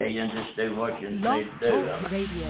You just do what you need to do. Radio.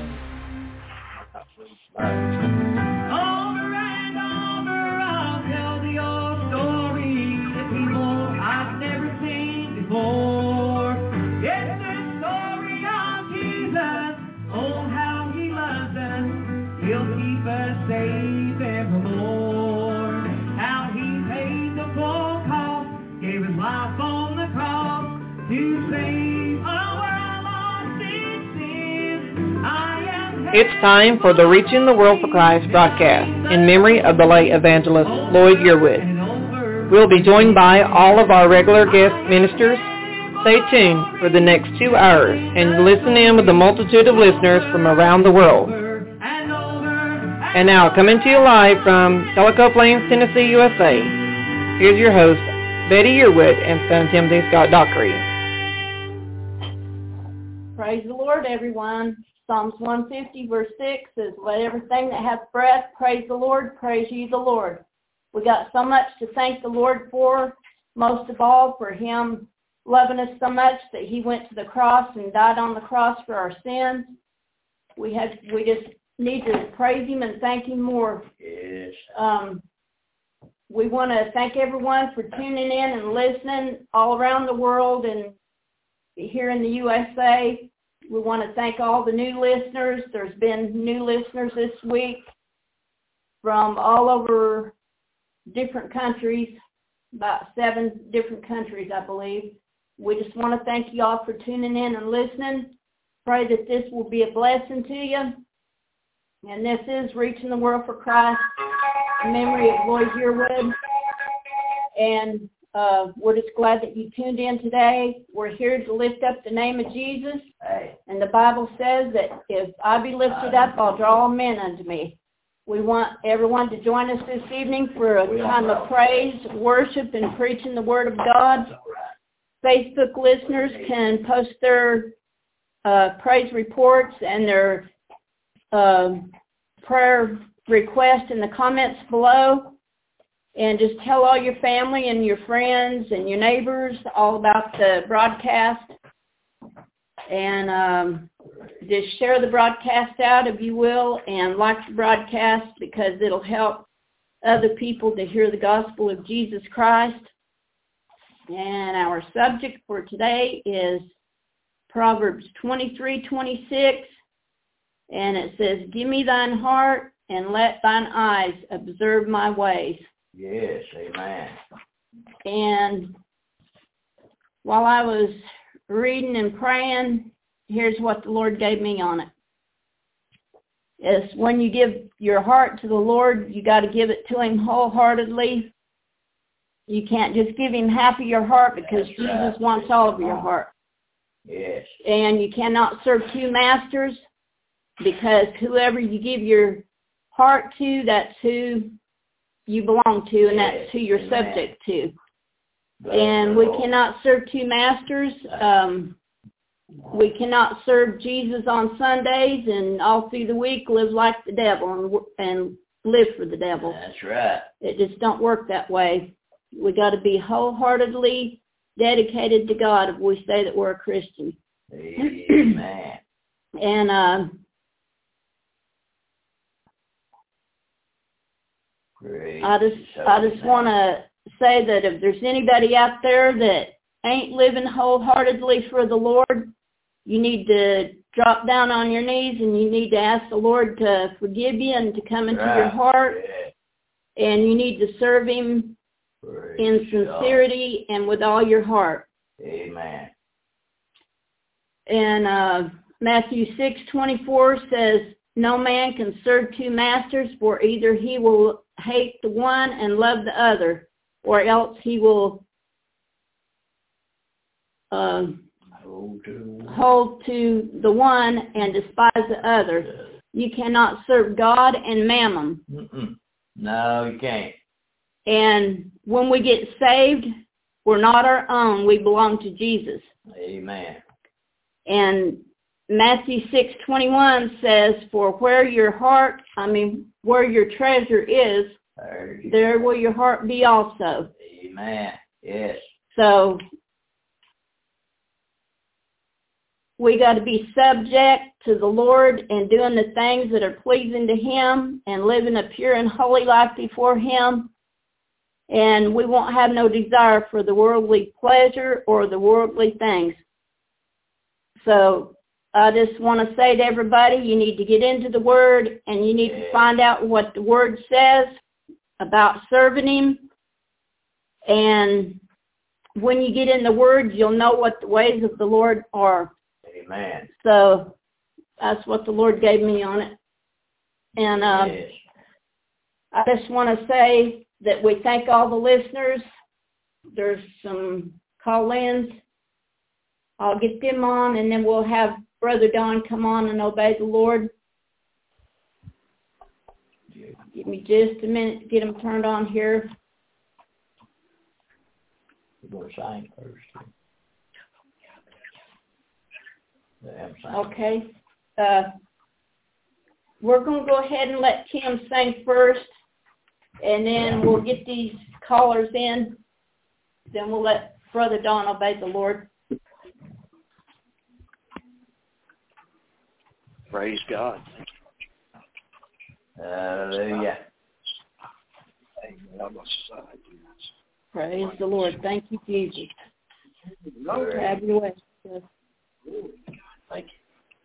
Over and over, I'll tell the old story of people I've never seen before. It's the story of Jesus, oh how he loves us, he'll keep us safe evermore. How he paid the full cost, gave his life on the cross to save our lost sin. It's time for the Reaching the World for Christ broadcast in memory of the late evangelist Lloyd Yearwood. We'll be joined by all of our regular guest ministers. Stay tuned for the next 2 hours and listen in with a multitude of listeners from around the world. And now, coming to you live from Tellico Plains, Tennessee, USA, here's your host, Betty Yearwood and son Timothy Scott Dockery. Praise the Lord, everyone. Psalms 150, verse 6 says, let everything that hath breath praise the Lord, praise ye the Lord. We got so much to thank the Lord for, most of all for him loving us so much that he went to the cross and died on the cross for our sins. We just need to praise him and thank him more. Yes. We want to thank everyone for tuning in and listening all around the world and here in the USA. We want to thank all the new listeners. There's been new listeners this week from all over different countries, about 7 different countries, I believe. We just want to thank you all for tuning in and listening. Pray that this will be a blessing to you. And this is Reaching the World for Christ, in memory of Lloyd Yearwood. And we're just glad that you tuned in today. We're here to lift up the name of Jesus. And the Bible says that if I be lifted up, I'll draw all men unto me. We want everyone to join us this evening for a time of praise, worship, and preaching the Word of God. Facebook listeners can post their praise reports and their prayer requests in the comments below. And just tell all your family and your friends and your neighbors all about the broadcast. And just share the broadcast out, if you will, and like the broadcast because it'll help other people to hear the gospel of Jesus Christ. And our subject for today is Proverbs 23:26. And it says, give me thine heart and let thine eyes observe my ways. Yes, amen. And while I was reading and praying, here's what the Lord gave me on it. It's when you give your heart to the Lord, you got to give it to him wholeheartedly. You can't just give him half of your heart because That's Jesus right. wants all of your heart. Yes. And you cannot serve 2 masters because whoever you give your heart to, that's who you belong to, and that's who you're subject to. And we cannot serve 2 masters. We cannot serve Jesus on Sundays and all through the week live like the devil and live for the devil. That's right. It just don't work that way. We got to be wholeheartedly dedicated to God if we say that we're a Christian. Amen. And I just want to say that if there's anybody out there that ain't living wholeheartedly for the Lord, you need to drop down on your knees and you need to ask the Lord to forgive you and to come into your heart. Yeah. And you need to serve him in sincerity and with all your heart. Amen. And Matthew 6:24 says, no man can serve 2 masters, for either he will hate the one and love the other, or else he will hold to the one and despise the other. You cannot serve God and mammon. No, you can't. And when we get saved, we're not our own. We belong to Jesus. Amen. And Matthew 6:21 says, for where your treasure is, there will your heart be also. Amen. Yes. So we got to be subject to the Lord and doing the things that are pleasing to Him and living a pure and holy life before Him. And we won't have no desire for the worldly pleasure or the worldly things. So I just want to say to everybody, you need to get into the Word and you need to find out what the Word says about serving Him. And when you get in the Word, you'll know what the ways of the Lord are. Amen. So that's what the Lord gave me on it. And Yes. I just want to say that we thank all the listeners. There's some call-ins. I'll get them on, and then we'll have Brother Don come on and obey the Lord. Give me just a minute to get them turned on here. We're going to sign first. Okay. We're going to go ahead and let Kim sing first, and then we'll get these callers in. Then we'll let Brother Don obey the Lord. Praise God. Hallelujah. Praise the Lord. Thank you, Jesus. Have your way. Thank you.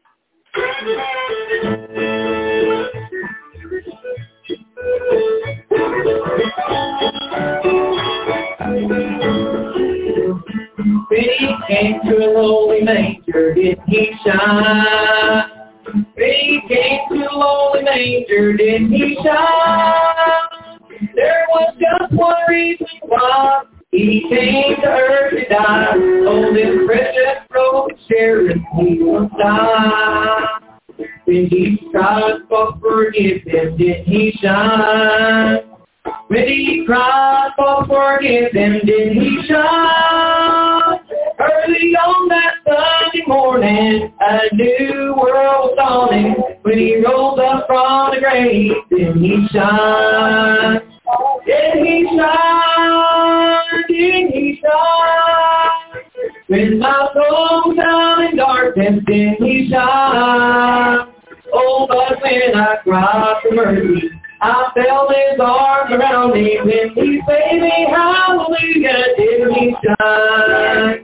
When He came to a lowly manger, did He shine? When He came to a lowly manger, did He shine? There was just one reason why He came to earth to die. Oh, this precious robe sharing He will die. When Jesus Christ for forgiveness, did He shine? When He cried for forgiveness, did He shine? Early on that Sunday morning, a new world was dawning. When He rose up from the grave, did He shine? Did He shine? Did He shine? When my soul was down in darkness, did He shine? Oh, but when I cried for mercy, I felt His arms around me. When He saved me, hallelujah, did He shine?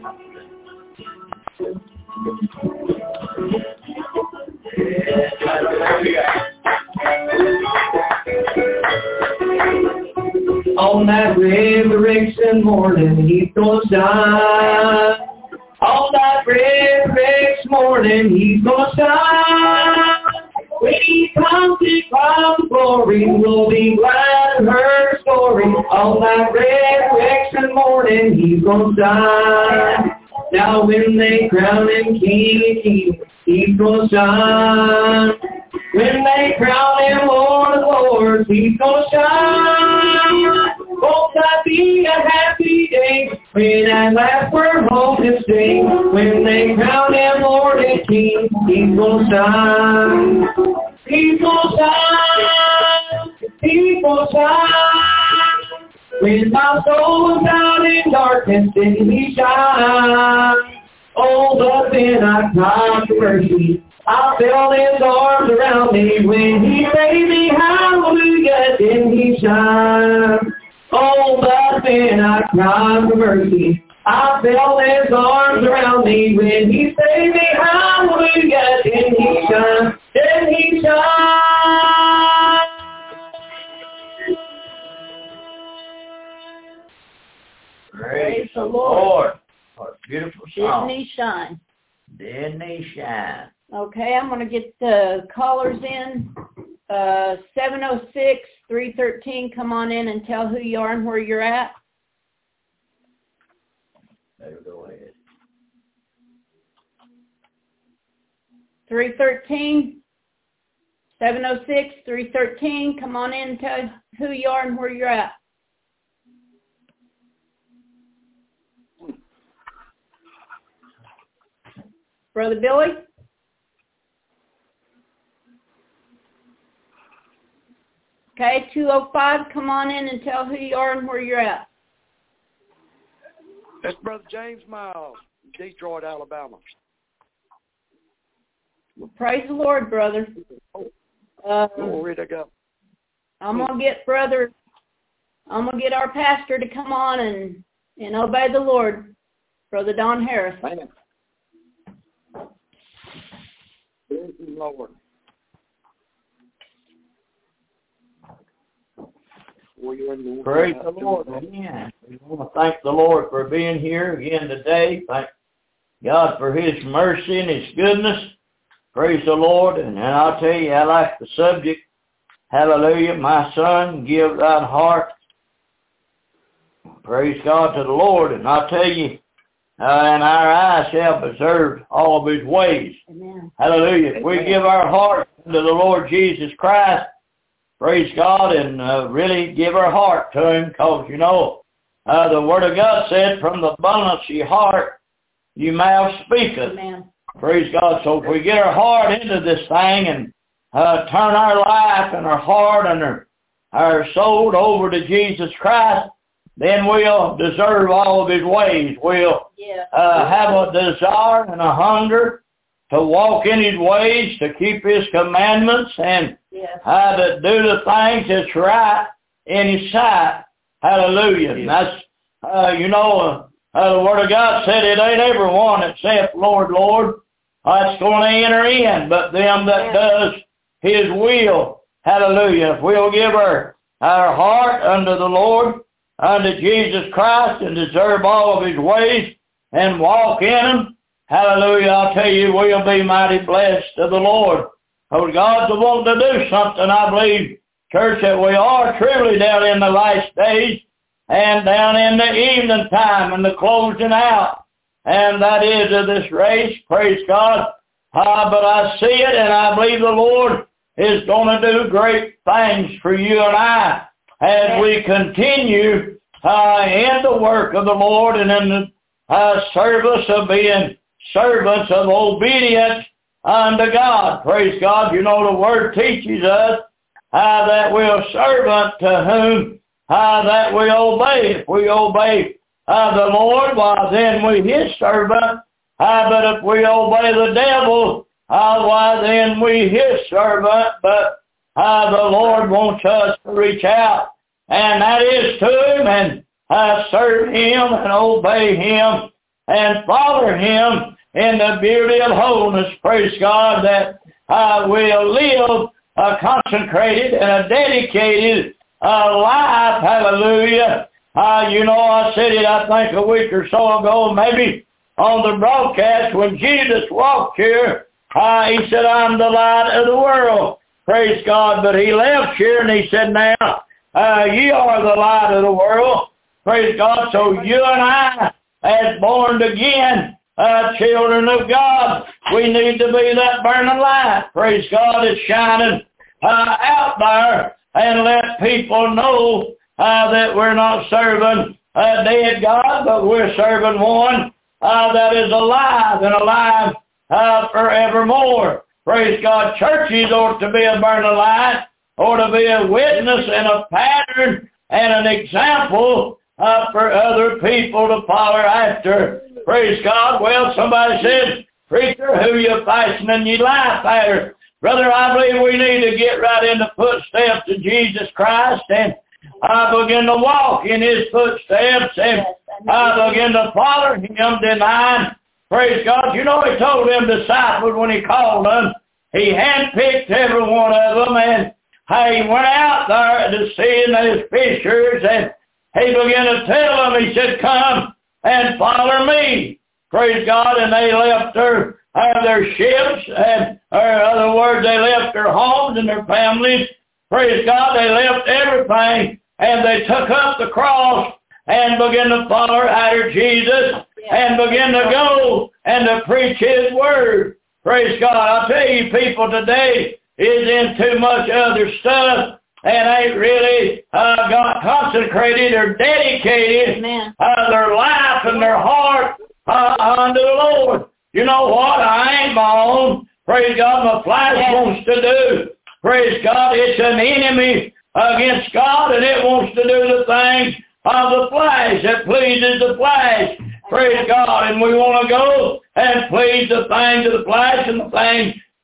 On that resurrection morning, He's gonna shine. On that resurrection morning, He's gonna shine. When He comes to crown glory, we'll be glad to her story. On that resurrection morning, He's gonna shine. Now when they crown Him King of Kings, He's gonna shine. When they crown Him Lord of Lords, He's gonna shine. Won't that be a happy day when at last we're home to sing? When they crown Him Lord and King, He's gonna shine. He's gonna shine. He's gonna shine. When my soul was down in darkness, did He shine? Oh, but then I cried for mercy. I felt His arms around me. When He saved me, hallelujah, did He shine? Oh, but then I cried for mercy. I felt His arms around me. When He saved me, hallelujah, did He shine? Did He shine? Praise the Lord. What a beautiful song. Didn't He shine? Didn't He shine? Okay, I'm going to get the callers in. 706-313, come on in and tell who you are and where you're at. Better go ahead. 313, 706-313, come on in and tell who you are and where you're at. Brother Billy? Okay, 205, come on in and tell who you are and where you're at. That's Brother James Miles, Detroit, Alabama. Well, praise the Lord, brother. Glory to God. I'm gonna get our pastor to come on and obey the Lord, Brother Don Harris. Amen. Praise the Lord. Praise the Lord. Amen. We want to thank the Lord for being here again today. Thank God for His mercy and His goodness. Praise the Lord. And I'll tell you, I like the subject. Hallelujah. My son, give thine heart. Praise God to the Lord. And I'll tell you, and our eyes have observed all of His ways. Amen. Hallelujah. If we give our heart to the Lord Jesus Christ, praise God, and really give our heart to Him, because, you know, the Word of God said, from the abundance of your heart, your mouth speaketh. Amen. Praise God. So if we get our heart into this thing and turn our life and our heart and our soul over to Jesus Christ, then we'll deserve all of His ways. We'll have a desire and a hunger to walk in His ways, to keep His commandments, and to do the things that's right in His sight. Hallelujah. And that's, the Word of God said it ain't everyone that saith, Lord, Lord, that's going to enter in, but them that does His will. Hallelujah. If we'll give our heart unto the Lord, unto Jesus Christ, and deserve all of His ways, and walk in them, hallelujah, I'll tell you, we'll be mighty blessed of the Lord. Because God's wanting to do something, I believe, church, that we are truly down in the last days, and down in the evening time, and the closing out. And that is of this race, praise God. But I see it, and I believe the Lord is going to do great things for you and I as we continue in the work of the Lord and in the service of being servants of obedience unto God. Praise God. You know, the Word teaches us that we're a servant to whom that we obey. If we obey the Lord, why then we His servant. But if we obey the devil, why then we His servant. But the Lord wants us to reach out, and that is to Him, and serve Him and obey Him and follow Him in the beauty of holiness. Praise God, that we'll live a consecrated and a dedicated life. Hallelujah. I said it, I think, a week or so ago, maybe on the broadcast, when Jesus walked here, He said, I'm the light of the world. Praise God. But He left here and He said, now, ye are the light of the world. Praise God. So you and I, as born again children of God, we need to be that burning light. Praise God. It's shining out there, and let people know that we're not serving a dead God, but we're serving one that is alive and alive forevermore. Praise God. Churches ought to be a burning light, ought to be a witness and a pattern and an example for other people to follow after. Praise God. Well, somebody said, preacher, who you fashioning your life after? Brother, I believe we need to get right in the footsteps of Jesus Christ and begin to walk in His footsteps and begin to follow Him, denying. Praise God. You know, He told them disciples when He called them, He handpicked every one of them, and He went out there to see His fishers, and He began to tell them, He said, come and follow me. Praise God. And they left their ships, and in other words, they left their homes and their families. Praise God. They left everything, and they took up the cross and began to follow after Jesus and begin to go and to preach His word. Praise God. I tell you, people today is in too much other stuff and ain't really got consecrated or dedicated their life and their heart unto the Lord. You know what? I ain't my own. Praise God. My flesh wants to do. Praise God. It's an enemy against God, and it wants to do the things of the flesh that pleases the flesh. Praise God. And we want to go and please the things of the flesh and the things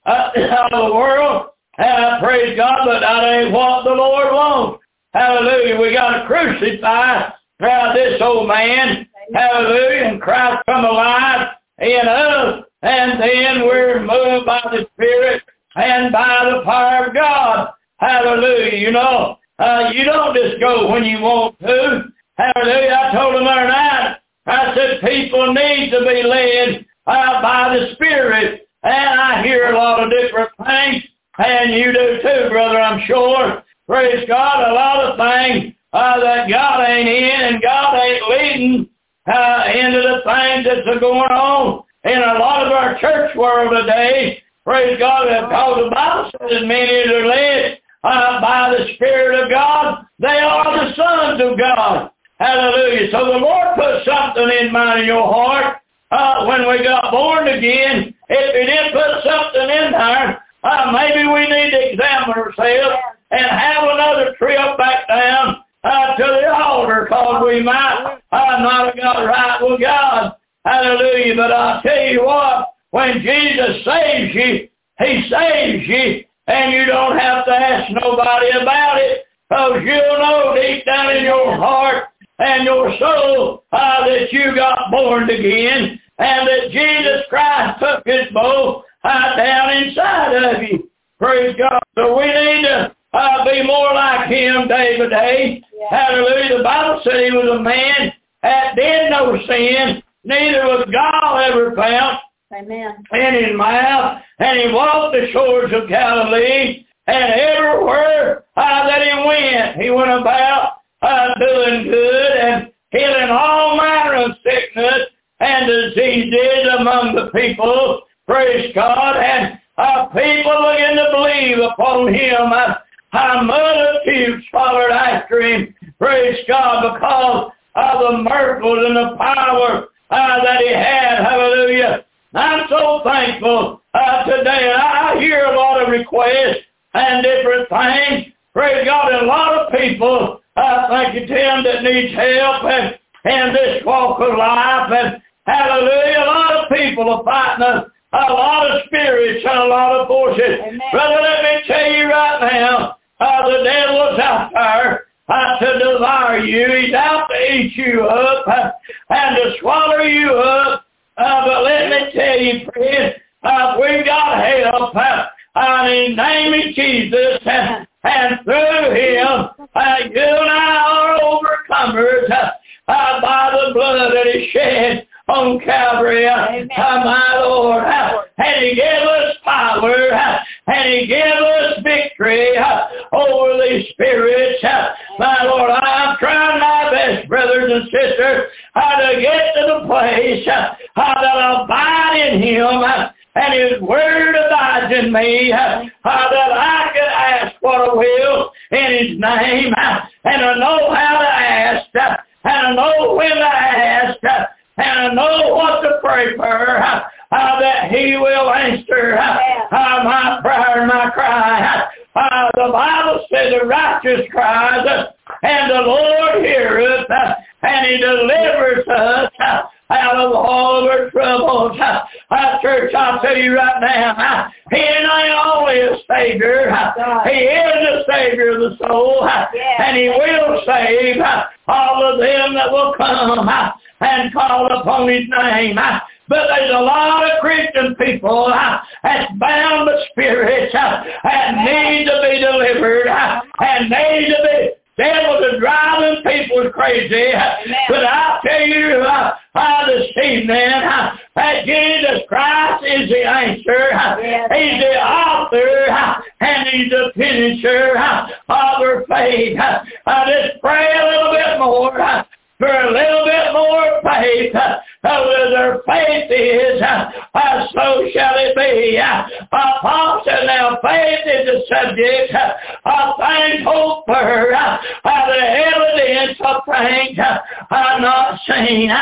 out of the world. And I praise God, but that ain't what the Lord wants. Hallelujah. We got to crucify this old man. Hallelujah. And Christ come alive in us. And then we're moved by the Spirit and by the power of God. Hallelujah. You know, you don't just go when you want to. Hallelujah. I told them the other night, I said people need to be led by the Spirit. And I hear a lot of different things. And you do too, brother, I'm sure. Praise God, a lot of things that God ain't in and God ain't leading into the things that's going on in a lot of our church world today. Praise God, because the Bible says many that are led by the Spirit of God, they are the sons of God. Hallelujah. So the Lord put something in mind in your heart when we got born again. If He didn't put something in there, maybe we need to examine ourselves and have another trip back down to the altar, because we might not have got right with God. Hallelujah. But I'll tell you what, when Jesus saves you, He saves you, and you don't have to ask nobody about it, because you'll know deep down in your heart and your soul that you got born again, and that Jesus Christ took His bowl down inside of you. Praise God. So we need to be more like Him day by day. Yeah. Hallelujah. The Bible said He was a man that did no sin, neither was gall ever found in His mouth. And He walked the shores of Galilee, and everywhere that He went about doing good and healing all manner of sickness and diseases among the people. Praise God. And people begin to believe upon Him. Multitudes followed after Him. Praise God, because of the miracles and the power that He had. Hallelujah. I'm so thankful today. I hear a lot of requests and different things. Praise God. And a lot of people, thank you, Tim, that needs help in this walk of life. And hallelujah, a lot of people are fighting a lot of spirits and a lot of forces. Amen. Brother, let me tell you right now, the devil's out there to devour you. He's out to eat you up and to swallow you up. But let me tell you, friend, we've got help in the name of Jesus, and through Him, you and I are overcomers by the blood that He shed on Calvary. My Lord. And He gave us power, and He gave us victory over these spirits. My Lord, I'm trying my best, brothers and sisters, to get to the place that I abide in Him, and His Word abides in me, that I can ask what I will in His name, and I know how to ask, and I know when to ask, and I know what to pray for, that He will answer my prayer and my cry. The Bible says the righteous cries, and the Lord heareth, and He delivers us out of all our troubles. Church, I'll tell you right now, He ain't only a Savior, He is the Savior of the soul, and He will save all of them that will come and call upon His name. But there's a lot of Christian people that's bound with spirits and need to be delivered and need to be. Devils are driving people crazy. Amen. But I tell you this evening that Jesus Christ is the answer. Yes. He's the author and He's the finisher of our faith. Just pray a little bit more for a little bit more faith. Where their faith is, so shall it be. Paul said, now faith is the subject of things hoped for, the evidence of things not seen.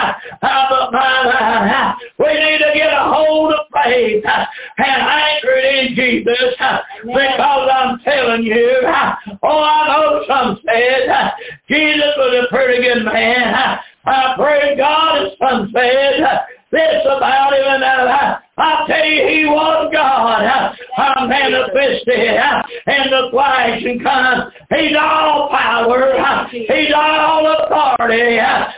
But we need to get a hold of faith and anchor it in Jesus, because I'm telling you, I know some said Jesus was a pretty good man. I pray God, and some said this about Him, and I tell you, He was God. manifested in the flesh and come. He's all power. He's all authority.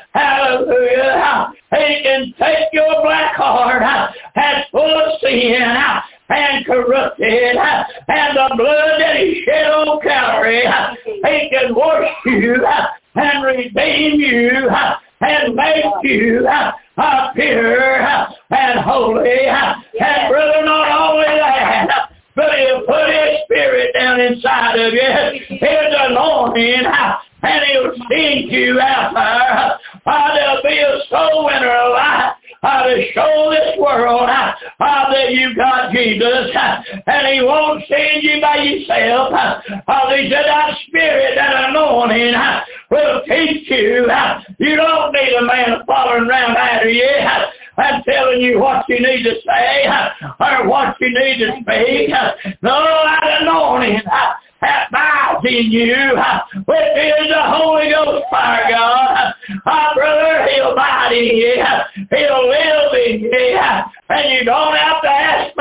Hallelujah. He can take your black heart that's full of sin and corrupted, and the blood that He shed on Calvary, He can wash you and redeem you and make you pure and holy. And brother, not only that, but He'll put His Spirit down inside of you, His anointing, and He'll send you out there. There'll be a soul winner alive to show this world that you got Jesus, and He won't send you by yourself. He said that Spirit, that anointing will teach you. You don't need a man following around after you and telling you what you need to say or what you need to speak. No, that anointing that abides in you, which is the Holy Ghost fire, God. Brother, He'll abide in you. He'll live in you. And you don't have to ask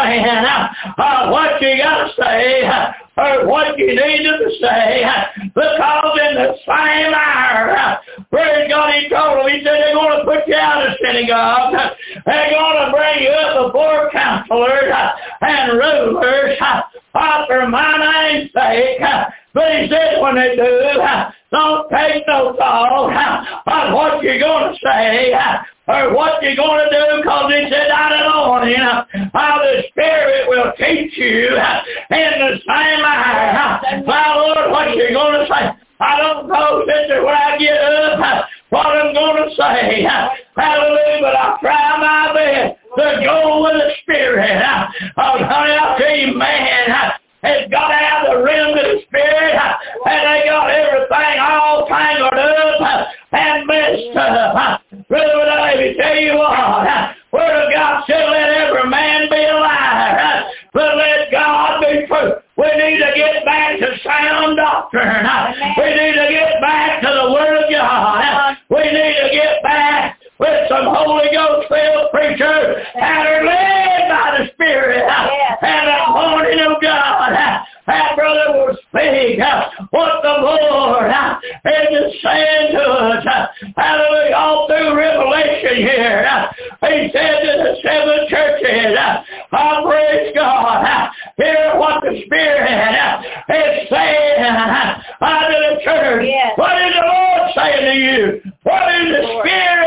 man what you got to say or what you need to say, because in the same hour, praise God, He told them, He said, they're going to put you out of the synagogue. They're going to bring you up before counselors and rulers for my name's sake. But He said, when they do, don't take no thought on what you're going to say or what you're going to do, because He said, I don't know how the Spirit will teach you in the same hour. My Lord, what you're going to say. I don't know, sister, when I get up, what I'm going to say. Hallelujah, but I try my best to go with the Spirit. Honey, I'll tell you, man, has got to have the rim of the Spirit, and they got everything all tangled up and messed up. Brother, let me tell you what, Word of God said, let every man be a liar, but let God be true. We need to get back to sound doctrine. We need to get back to the Word of God. We need to get back with some Holy Ghost-filled preachers that are led by the Spirit and the anointing of God. That brother will speak what the Lord is saying to us. Hallelujah. All through Revelation here, He said to the seven churches, praise God, hear what the Spirit is saying unto the church. What is the Lord saying to you? What is the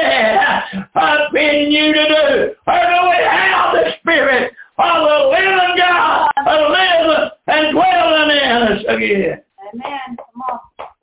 Spirit bidding you to do? Or do we have the Spirit of the living God living and dwelling in us again? Amen. Come on.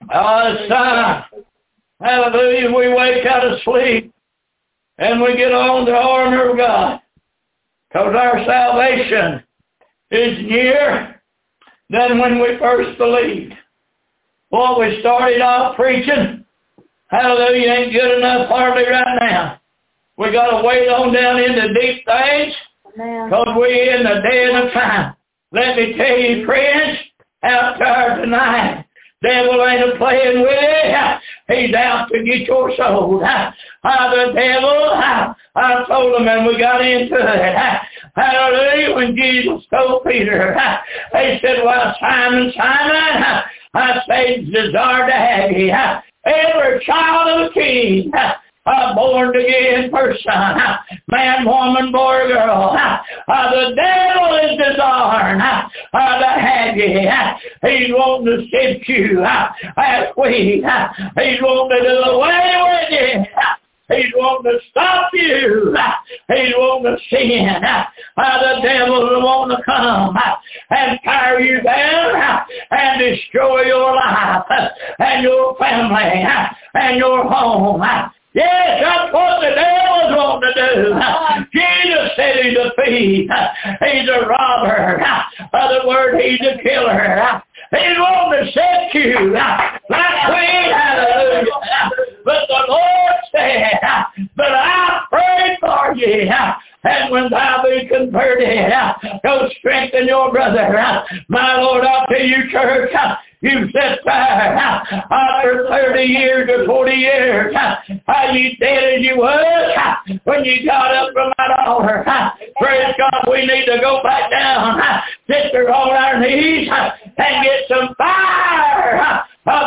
Son, hallelujah, we wake out of sleep and we get on the armor of God, because our salvation is nearer than when we first believed. What we started off preaching, hallelujah, ain't good enough hardly right now. We got to wade on down into deep things, because we're in the day and the time. Let me tell you, friends, out there tonight, devil ain't playing with you. He's out to get your soul. The devil, I told him, and we got into it. Hallelujah, when Jesus told Peter, he said, well, Simon, Simon, Satan's desire to have you. Every child of a king, born again person, man, woman, boy, girl. The devil is desiring to have you. He's wanting to sift you as wheat. He's wanting to do away with you. He's wanting to stop you. He's wanting to sin. The devil is wanting to come and tear you down and destroy your life and your family and your home. Yes, that's what the devil's wanting to do. Jesus said he's a thief. He's a robber. The word, he's a killer. He's wanting to set you like queen, hallelujah. But the Lord said, but I prayed for you. And when thou be converted, go strengthen your brother. My Lord, I'll tell you, church, you sat there after 30 years or 40 years. You dead as you was when you got up from that altar. Praise God, we need to go back down sit there on our knees and get some fire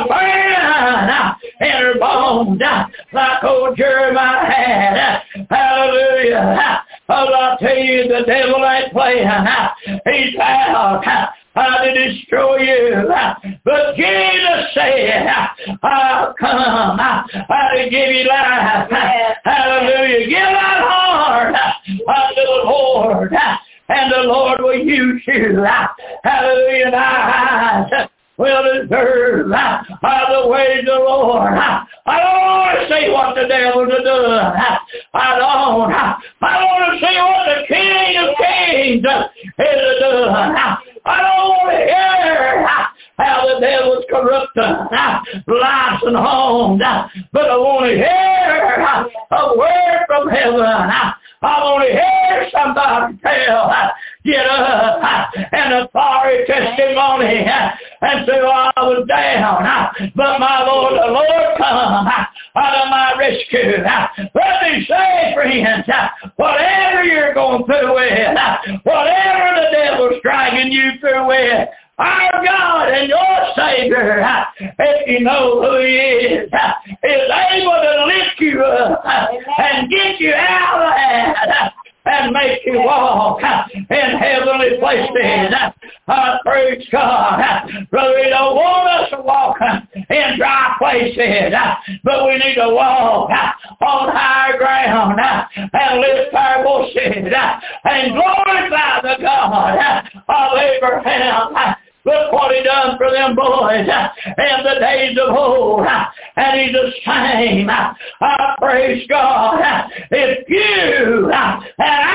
burn in her bones like old Jeremiah had. Hallelujah. I'll tell you, the devil ain't playing. He's out to destroy you. But Jesus said, I'll come to give you life. Hallelujah. Give that heart unto the Lord, and the Lord will use you. Hallelujah. And eyes will deserve the ways of the Lord. I don't want to see what the devil's done. I want to see what the King of Kings has done. I don't want to hear how the devil's corrupting lives and homes, but I want to hear a word from heaven. I want to hear somebody tell, get up, and authority testimony, and say, well, I was down, but my Lord, the Lord come out of my rescue. Let me say, friends, whatever you're going through with, whatever the devil's dragging you through with, our God and your Savior, if you know who He is able to lift you up and get you out of that and make you walk in heavenly places. Praise God. Brother, He don't want us to walk in dry places, but we need to walk on higher ground and lift our voices and glorify the God of Abraham. Look what He done for them boys in the days of old. And He's the same. Praise God. If you and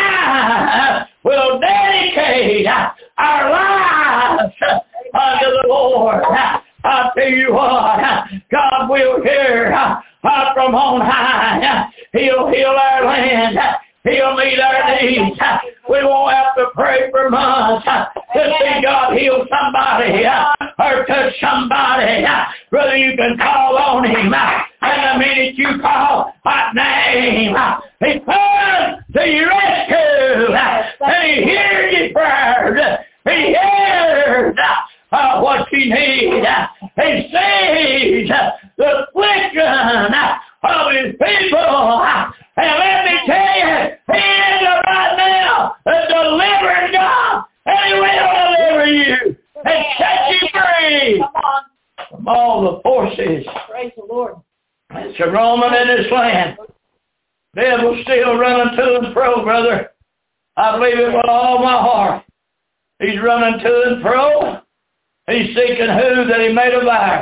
I will dedicate our lives unto the Lord, I'll tell you what, God will hear from on high. He'll heal our land. He'll meet our needs. We won't have to pray for months to see God heal somebody or touch somebody. Brother, you can call on Him. And the minute you call that name, He comes to your rescue. And He hears your prayers. He hears what you need. He sees the affliction of His people. And let me tell you, He is right now a delivering God, and He will deliver you and set you free from all the forces. Praise the Lord. It's a roaming in this land. The devil's still running to and fro, brother. I believe it with all my heart. He's running to and fro. He's seeking who that he may devour.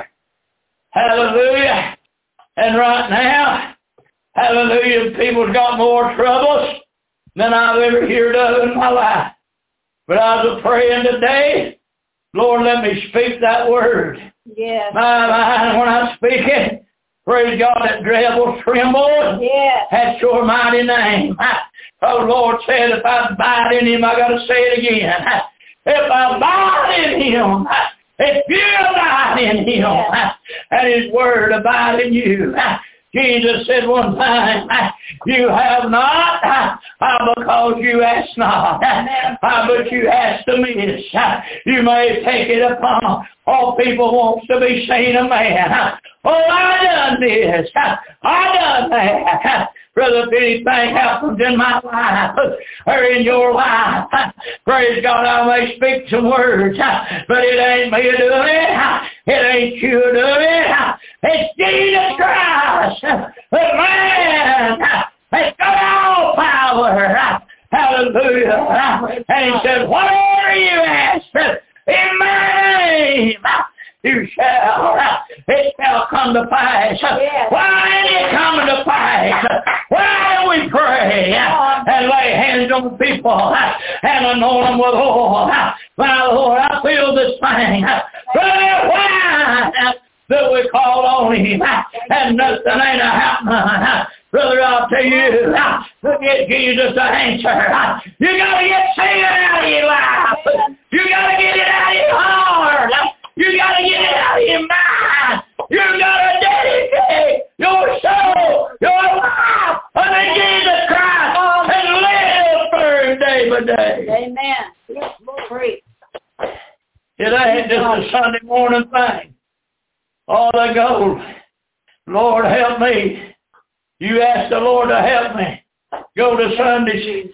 Hallelujah. And right now, hallelujah, people's got more troubles than I've ever heard of in my life. But I was praying today, Lord, let me speak that word. Yes. My mind, when I speak it, praise God, that devil trembles. Yes. That's your mighty name. Oh, Lord said, if I abide in Him, I got to say it again. If I abide in Him, if you abide in Him, and His word abide in you. Jesus said one time, you have not because you ask not, but you ask amiss. You may take it upon all people wants to be seen a man. Oh, I done this. I done that. Brother, if anything happens in my life or in your life, praise God, I may speak some words, but it ain't me doing it. It ain't you doing it. It's Jesus Christ, the man that's got all power. Hallelujah. And He said, whatever you ask in my name, you shall. It shall come to pass. Yes. Why is it coming to pass? Why do we pray and lay hands on people and anoint them with oil? My Lord, I feel this thing. Brother, why do we call on Him and nothing ain't happening? Brother, I'll tell you, to get Jesus to answer, you got to get sin out of your life. You got to get it out of your heart. You got to get it out of your mind. You got to dedicate your soul, your life unto Jesus Christ and live for Him day by day. Amen. Yes, Lord. Great. It ain't just a Sunday morning thing. Oh, they go, Lord, help me. You ask the Lord to help me. Go to Sunday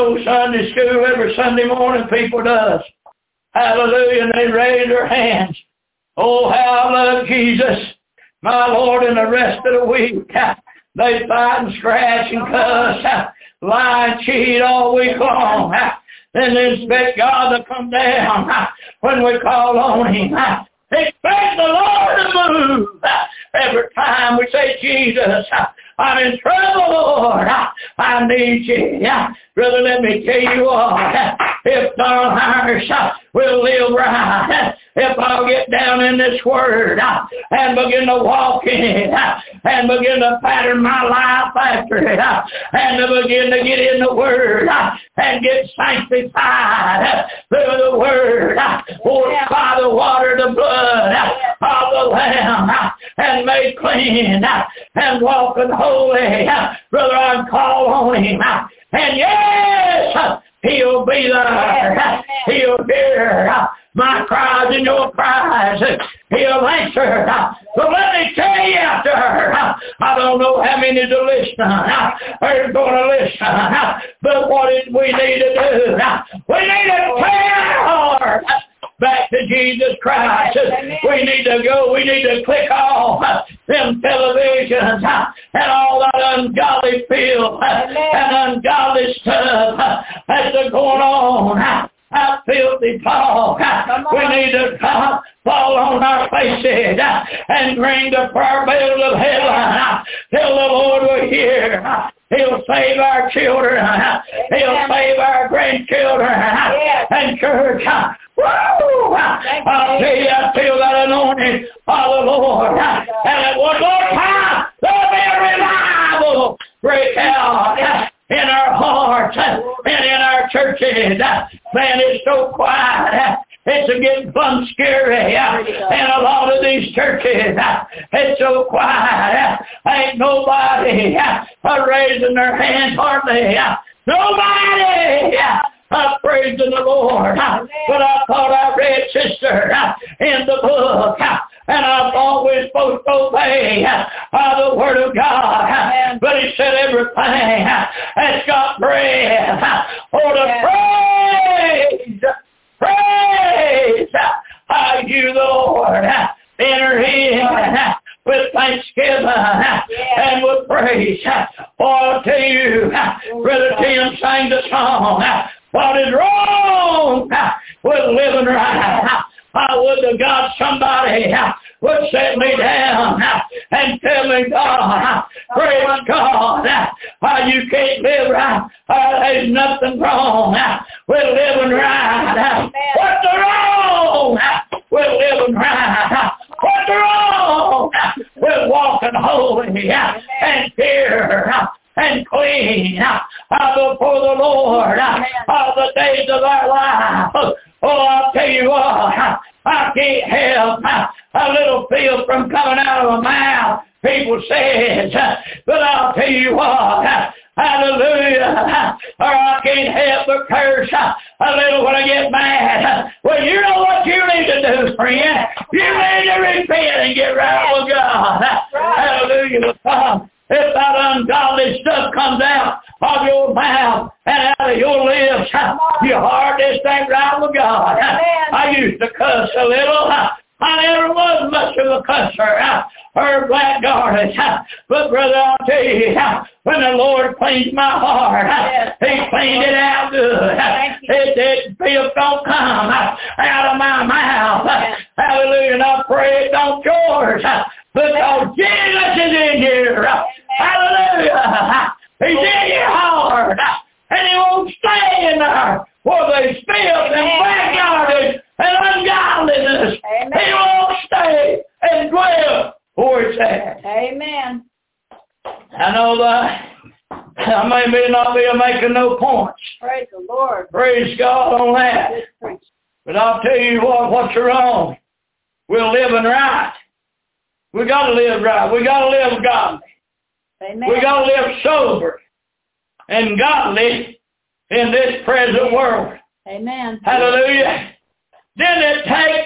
school every Sunday morning, people does. Hallelujah, and they raise their hands. Oh, how I love Jesus, my Lord, and the rest of the week. They fight and scratch and cuss, lie and cheat all week long. Then they expect God to come down when we call on Him. Expect the Lord to move every time we say, Jesus, I'm in trouble, Lord. I need you. Brother, let me tell you what. If Darrell Harris will live right, if I'll get down in this Word and begin to walk in it and begin to pattern my life after it and to begin to get in the Word and get sanctified through the Word, washed by the water, the blood of the Lamb, and made clean and walking holy, brother, I'm called on Him. And yes, He'll be there. He'll hear my cries and your cries. He'll answer. So let me tell you out there, I don't know how many to listen are going to listen, but what we need to do, we need to turn our heart back to Jesus Christ. We need to go, we need to click off them televisions and all that ungodly film and ungodly stuff that's going on. That filthy talk. We need to fall on our faces and ring the prayer bell of heaven till the Lord will hear. He'll save our children. He'll save our grandchildren. And church, woo! I'll tell you, I feel that anointing of the Lord. And at one more time, there'll be a revival break out in our hearts and in our churches. Man, it's so quiet. It's getting plumb scary. And a lot of these churches, it's so quiet. Ain't nobody raising their hands hardly. Nobody praising the Lord. But I thought I read, sister, in the book, and I've always supposed to obey the Word of God. But He said everything that's got breath ought to praise you, the Lord. Enter in with thanksgiving and with praise. Oh, I'll tell you, Brother Tim sang the song, what is wrong with living right? I would to God somebody would set me down and tell me, God, praise God, how you can't live right. There's nothing wrong with living right. What's wrong with living right? What's wrong with walking holy and pure and clean before the Lord all the days of our life? Oh, I'll tell you what, I can't help a little feel from coming out of my mouth, people says, but I'll tell you what, hallelujah, or I can't help but curse a little when I get mad. Well, you know what you need to do, friend? You need to repent and get right with God. Hallelujah. If that ungodly stuff comes out of your mouth and out of your lips, your heart just ain't right with God. I used to cuss a little. I never was much of a cusser or blackguarded. But brother, I'll tell you, when the Lord cleans my heart, He cleaned it out good. It filth don't come out of my mouth. Hallelujah. And I pray it don't yours. Because Jesus is in here. Hallelujah. He's in your heart. And He won't stay in there where there's filth and blackguarded and ungodliness. Amen. He won't stay and dwell where it's at. Amen. I know that I may not be making no points. Praise the Lord. Praise God on that. But I'll tell you what's wrong. We're living right. We got to live right. We got to live godly. Amen. We got to live sober and godly in this present world. Amen. Hallelujah. Didn't it take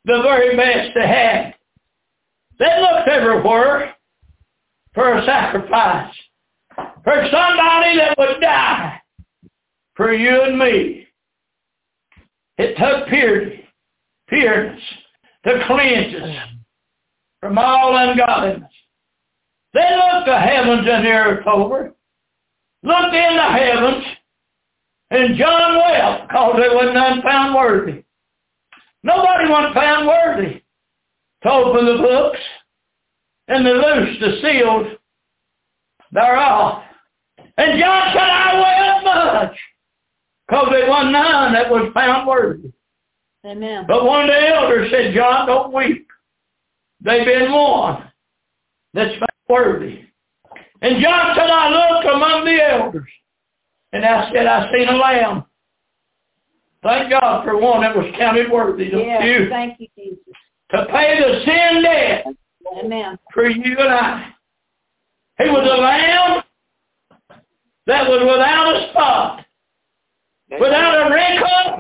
the very best they had. They looked everywhere for a sacrifice, for somebody that would die for you and me. It took pureness to cleanse us from all ungodliness. They looked the heavens and the earth over, looked in the heavens, and John wept because there was none found worthy. Nobody was found worthy to open the books and to loose the seals thereof. And John said, I wept much, because there was none that was found worthy. Amen. But one of the elders said, John, don't weep. They've been one that's found worthy. And John said, I looked among the elders, and I said, I seen a lamb. Thank God for one that was counted worthy, don't you? Thank you, Jesus. To pay the sin debt. Amen. For you and I. He was a lamb that was without a spot, without a wrinkle,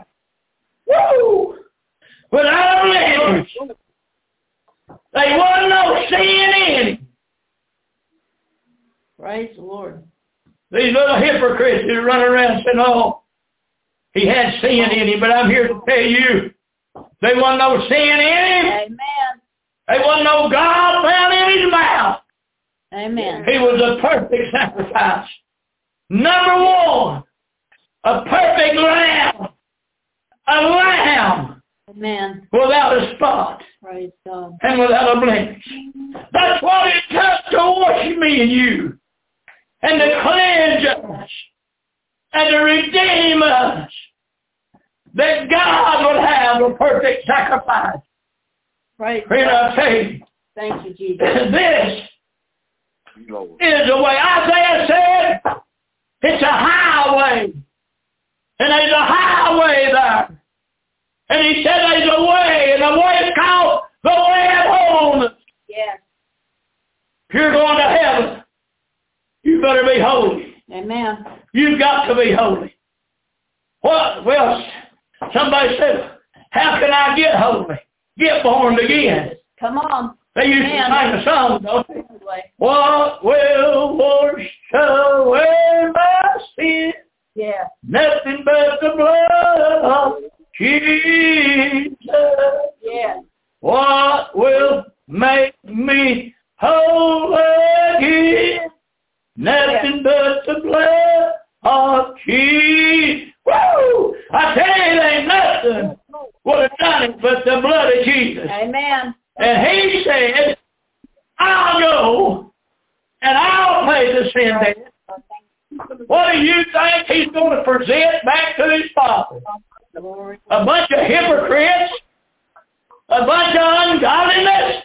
without a blemish. There wasn't no sin in him. Praise the Lord. These little hypocrites who run around saying, oh, he had sin in him, but I'm here to tell you, there wasn't no sin in him. Amen. There wasn't no God found in his mouth. Amen. He was a perfect sacrifice. Number one, a perfect lamb. A lamb. Amen. Without a spot. Praise God. And without a blemish. That's what it took to wash me and you. And to cleanse us. And to redeem us. That God would have a perfect sacrifice. Praise Friend, God. I tell you. Thank you, Jesus. This is the way. Isaiah said, it's a highway. And there's a highway there. And he said there's a way, and the way is called the way of holiness. Yes. If you're going to heaven, you better be holy. Amen. You've got to be holy. What? Well, somebody said, how can I get holy? Get born again. Come on. They used to sing a song, don't they? What will wash away my sin? Yeah. Nothing but the blood of Jesus. Yeah. What will make me whole again? Nothing but the blood of Jesus. Woo! I tell you, there ain't nothing would have done it but the blood of Jesus. Amen. And he said, I'll go and I'll pay the sin debt. What do you think he's going to present back to his Father? A bunch of hypocrites? A bunch of ungodliness?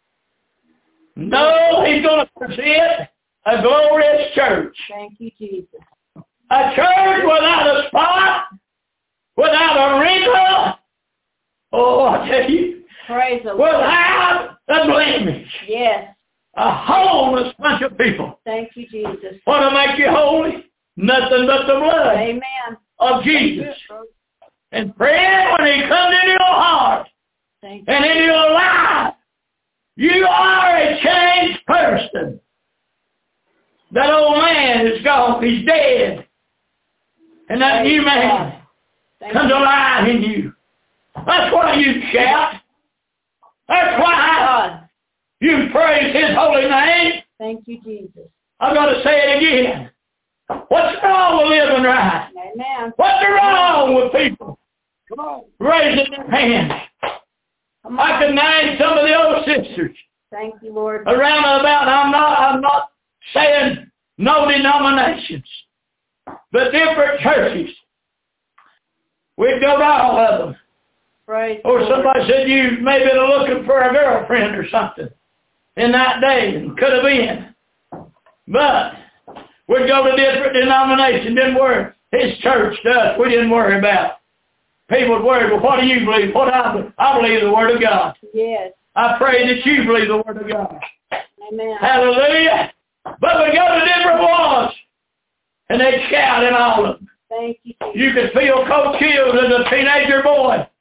No, he's going to present a glorious church. Thank you, Jesus. A church without a spot, without a wrinkle. Oh, I tell you. Praise the Lord. Without a blemish. Yes. A homeless bunch of people. Thank you, Jesus. What to make you holy? Nothing but the blood Amen. of Jesus. And friend, when he comes into your heart Thank you. and into your life, you are a changed person. That old man is gone. He's dead. And that new man comes alive in you. That's why you shout. That's why you praise his holy name. Thank you, Jesus. I'm going to say it again. What's wrong with living right? Amen. What's wrong with people raising their hands? I can name some of the old sisters Thank you, Lord. around and about. I'm not saying no denominations, but different churches. We'd go to all of them. Praise Or the somebody Lord. said you may have been looking for a girlfriend or something in that day, and could have been. But we'd go to different denominations, didn't worry. His church does. We didn't worry about. People would worry, well, what do you believe? What I believe the Word of God. Yes. I pray that you believe the Word of God. Amen. Hallelujah. But we go to different ones, and they'd shout in all of them. Thank you, Jesus. You could feel Coach Hills as a teenager boy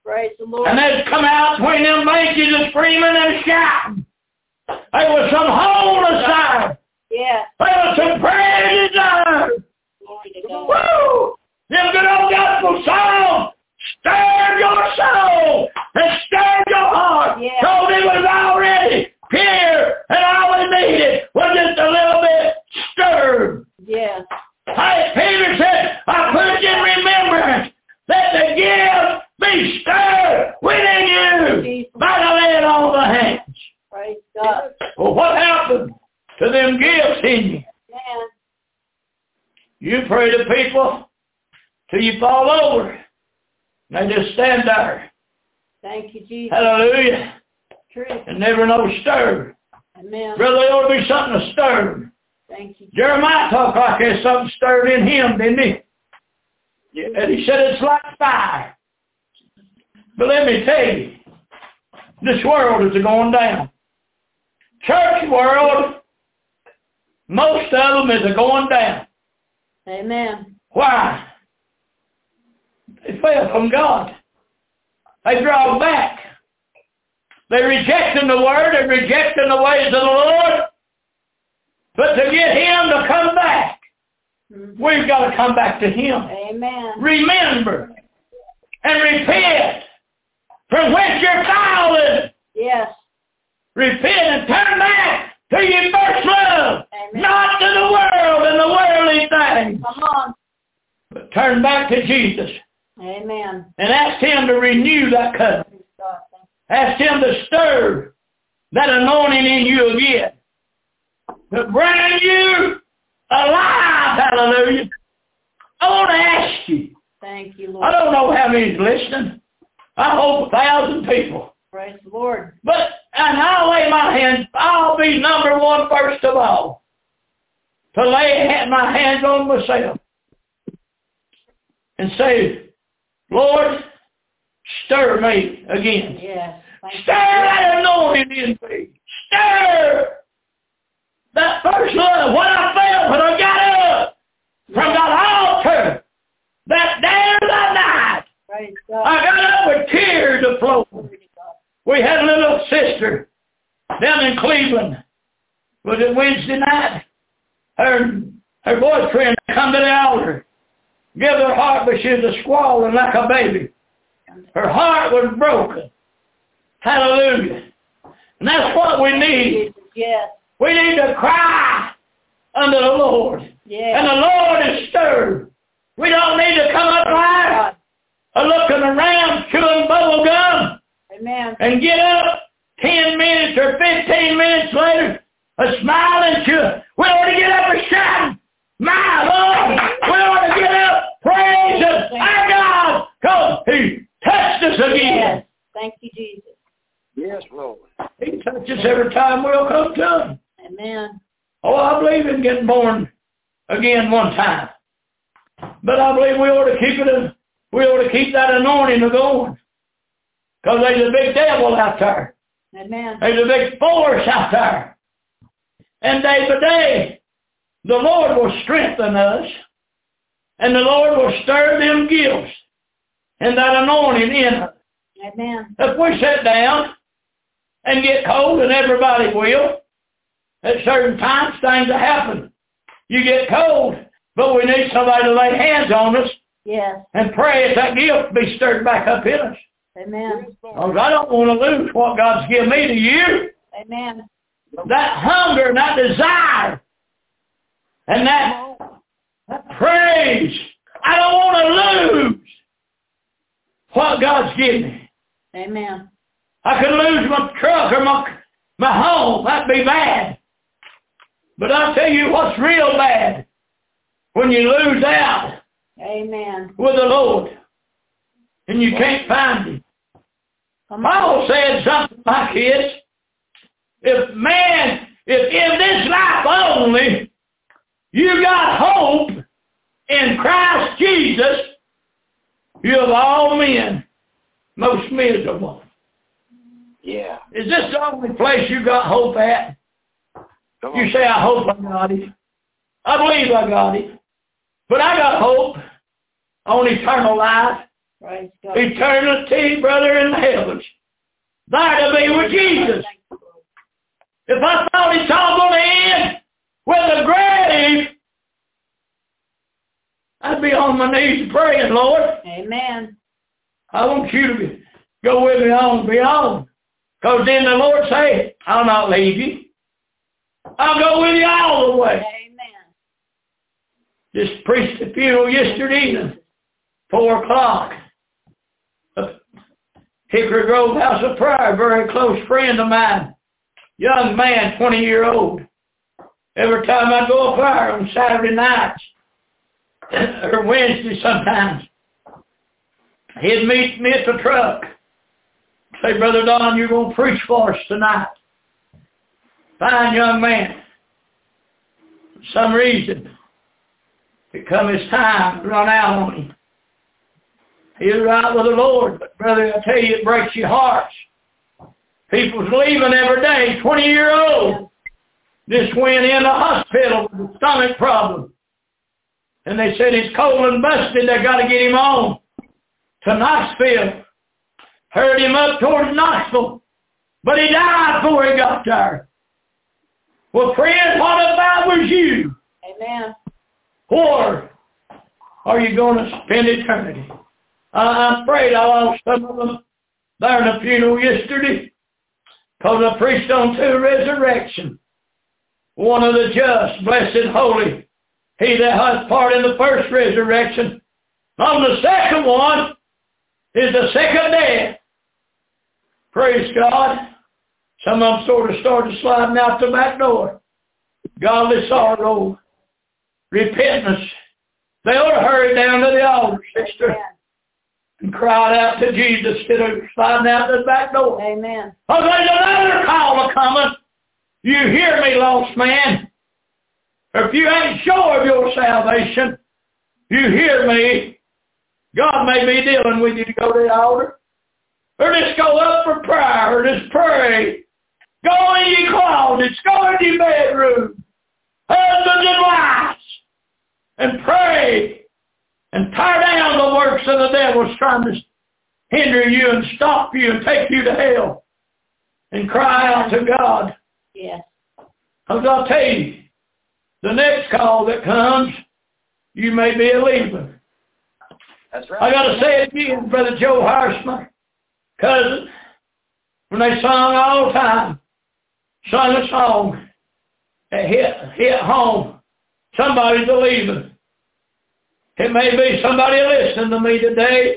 Praise the Lord. And they'd come out between them benches and screaming and shouting. There was some wholeness there. Yes. There was some praise there. Glory to God. Woo! Them good old gospel songs stirred your soul and stirred your heart. Yeah. So it was already here, and all we needed was just a little bit stirred. Yes. Hey, Peter said, I put it in remembrance that the gift be stirred within you by the laying on the hands. Praise God. Well, what happened to them gifts in you? Man. You pray to people till you fall over. They just stand there. Thank you, Jesus. Hallelujah. True. And never no stir. Amen. Brother, there ought to be something to stir. Thank you. Jeremiah talked like there's something stirred in him, didn't he? Yeah. And he said it's like fire. But let me tell you, this world is going down. Church world, most of them is going down. Amen. Why? They fell from God. They draw back. They're rejecting the Word. They're rejecting the ways of the Lord. But to get Him to come back, we've got to come back to Him. Amen. Remember and repent from whence you're fallen. Yes. Repent and turn back to your first love. Amen. Not to the world and the worldly things. Come on. But turn back to Jesus. Amen. And ask Him to renew that covenant. Praise God. Ask Him to stir that anointing in you again. To bring you alive. Hallelujah. I want to ask you. Thank you, I Lord. don't know how many's listening. I hope 1,000 people. Praise the Lord. But, and I'll lay my hands, I'll be number one first of all. To lay my hands on myself. And say, Lord, stir me again. Yes. Thank Stir that anointing in me. Stir that first love. What I felt when I got up from that altar that day of that night. Praise God. I got up with tears to flow. Glory to God. We had a little sister down in Cleveland. Was it Wednesday night? Her boyfriend come to the altar. Give her heart, but she was squalling like a baby. Her heart was broken. Hallelujah. And that's what we need. Yes. We need to cry unto the Lord. Yes. And the Lord is stirred. We don't need to come up like looking around chewing bubble gum Amen. and get up 10 minutes or 15 minutes later a smiling to. We ought to get up and shout, my Lord. We ought to get up, praise our God, because He touched us again. Yes. Thank you, Jesus. Yes, Lord. He touches every time we'll come to Him. Amen. Oh, I believe in getting born again one time. But I believe we ought to keep it. We ought to keep that anointing going. Because there's a big devil out there. Amen. There's a big force out there. And day by day, the Lord will strengthen us. And the Lord will stir them gifts and that anointing in us. Amen. If we sit down and get cold, and everybody will, at certain times things will happen. You get cold, but we need somebody to lay hands on us Yes. and pray that gift be stirred back up in us. Amen. Because I don't want to lose what God's given me to you. Amen. That hunger and that desire and that praise. I don't want to lose what God's given me. Amen. I could lose my truck or my home. That'd be bad. But I'll tell you what's real bad. When you lose out Amen. with the Lord and you can't find Him. Paul said something like this. If in this life only you got hope in Christ Jesus, you of all men most miserable. Yeah. Is this the only place you got hope at? Come You on. say, I hope I got it. I believe I got it. But I got hope on eternal life. Praise God. Eternity, brother, in the heavens. There to be with Jesus. If I thought it's all going to end with a grave, I'd be on my knees praying, Lord. Amen. I want you to go with me on beyond. Because then the Lord say, I'll not leave you. I'll go with you all the way. Amen. Just preached the funeral yesterday evening, 4 o'clock. Hickory Grove House of Prayer, a very close friend of mine. Young man, 20-year-old. Every time I go up there on Saturday nights, or Wednesday sometimes, he'd meet me at the truck. Say, Brother Don, you're going to preach for us tonight. Fine young man. For some reason, it come his time to run out on him. He was right with the Lord, but brother, I tell you, it breaks your hearts. People's leaving every day, 20-year-old. Just went in the hospital with a stomach problem. And they said his colon busted, they got to get him on to Knoxville. Hurried him up towards Knoxville. But he died before he got there. Well, friend, what if that was you? Amen. Where are you going to spend eternity? I'm afraid I lost some of them there in the funeral yesterday because I preached on 2 resurrections. One of the just, blessed and holy, he that has part in the first resurrection. On the second one is the second death. Praise God. Some of them sort of started sliding out the back door. Godly sorrow, repentance. They ought to hurry down to the altar, sister, and cried out to Jesus instead of sliding out the back door. Amen. Oh, there's another call a-coming. You hear me, lost man. If you ain't sure of your salvation, you hear me. God may be dealing with you to go to the altar. Or just go up for prayer, or just pray. Go in your closets, go in your bedroom, husbands and wives, and pray. And tear down the works of the devil trying to hinder you and stop you and take you to hell. And cry out to God. Yes. Because I'll tell you, the next call that comes, you may be a leaver. That's right. I got to say it again, Brother Joe Harshman, cousin, when they sung all the time, sung a song that hit home. Somebody's a leaver. It may be somebody listening to me today.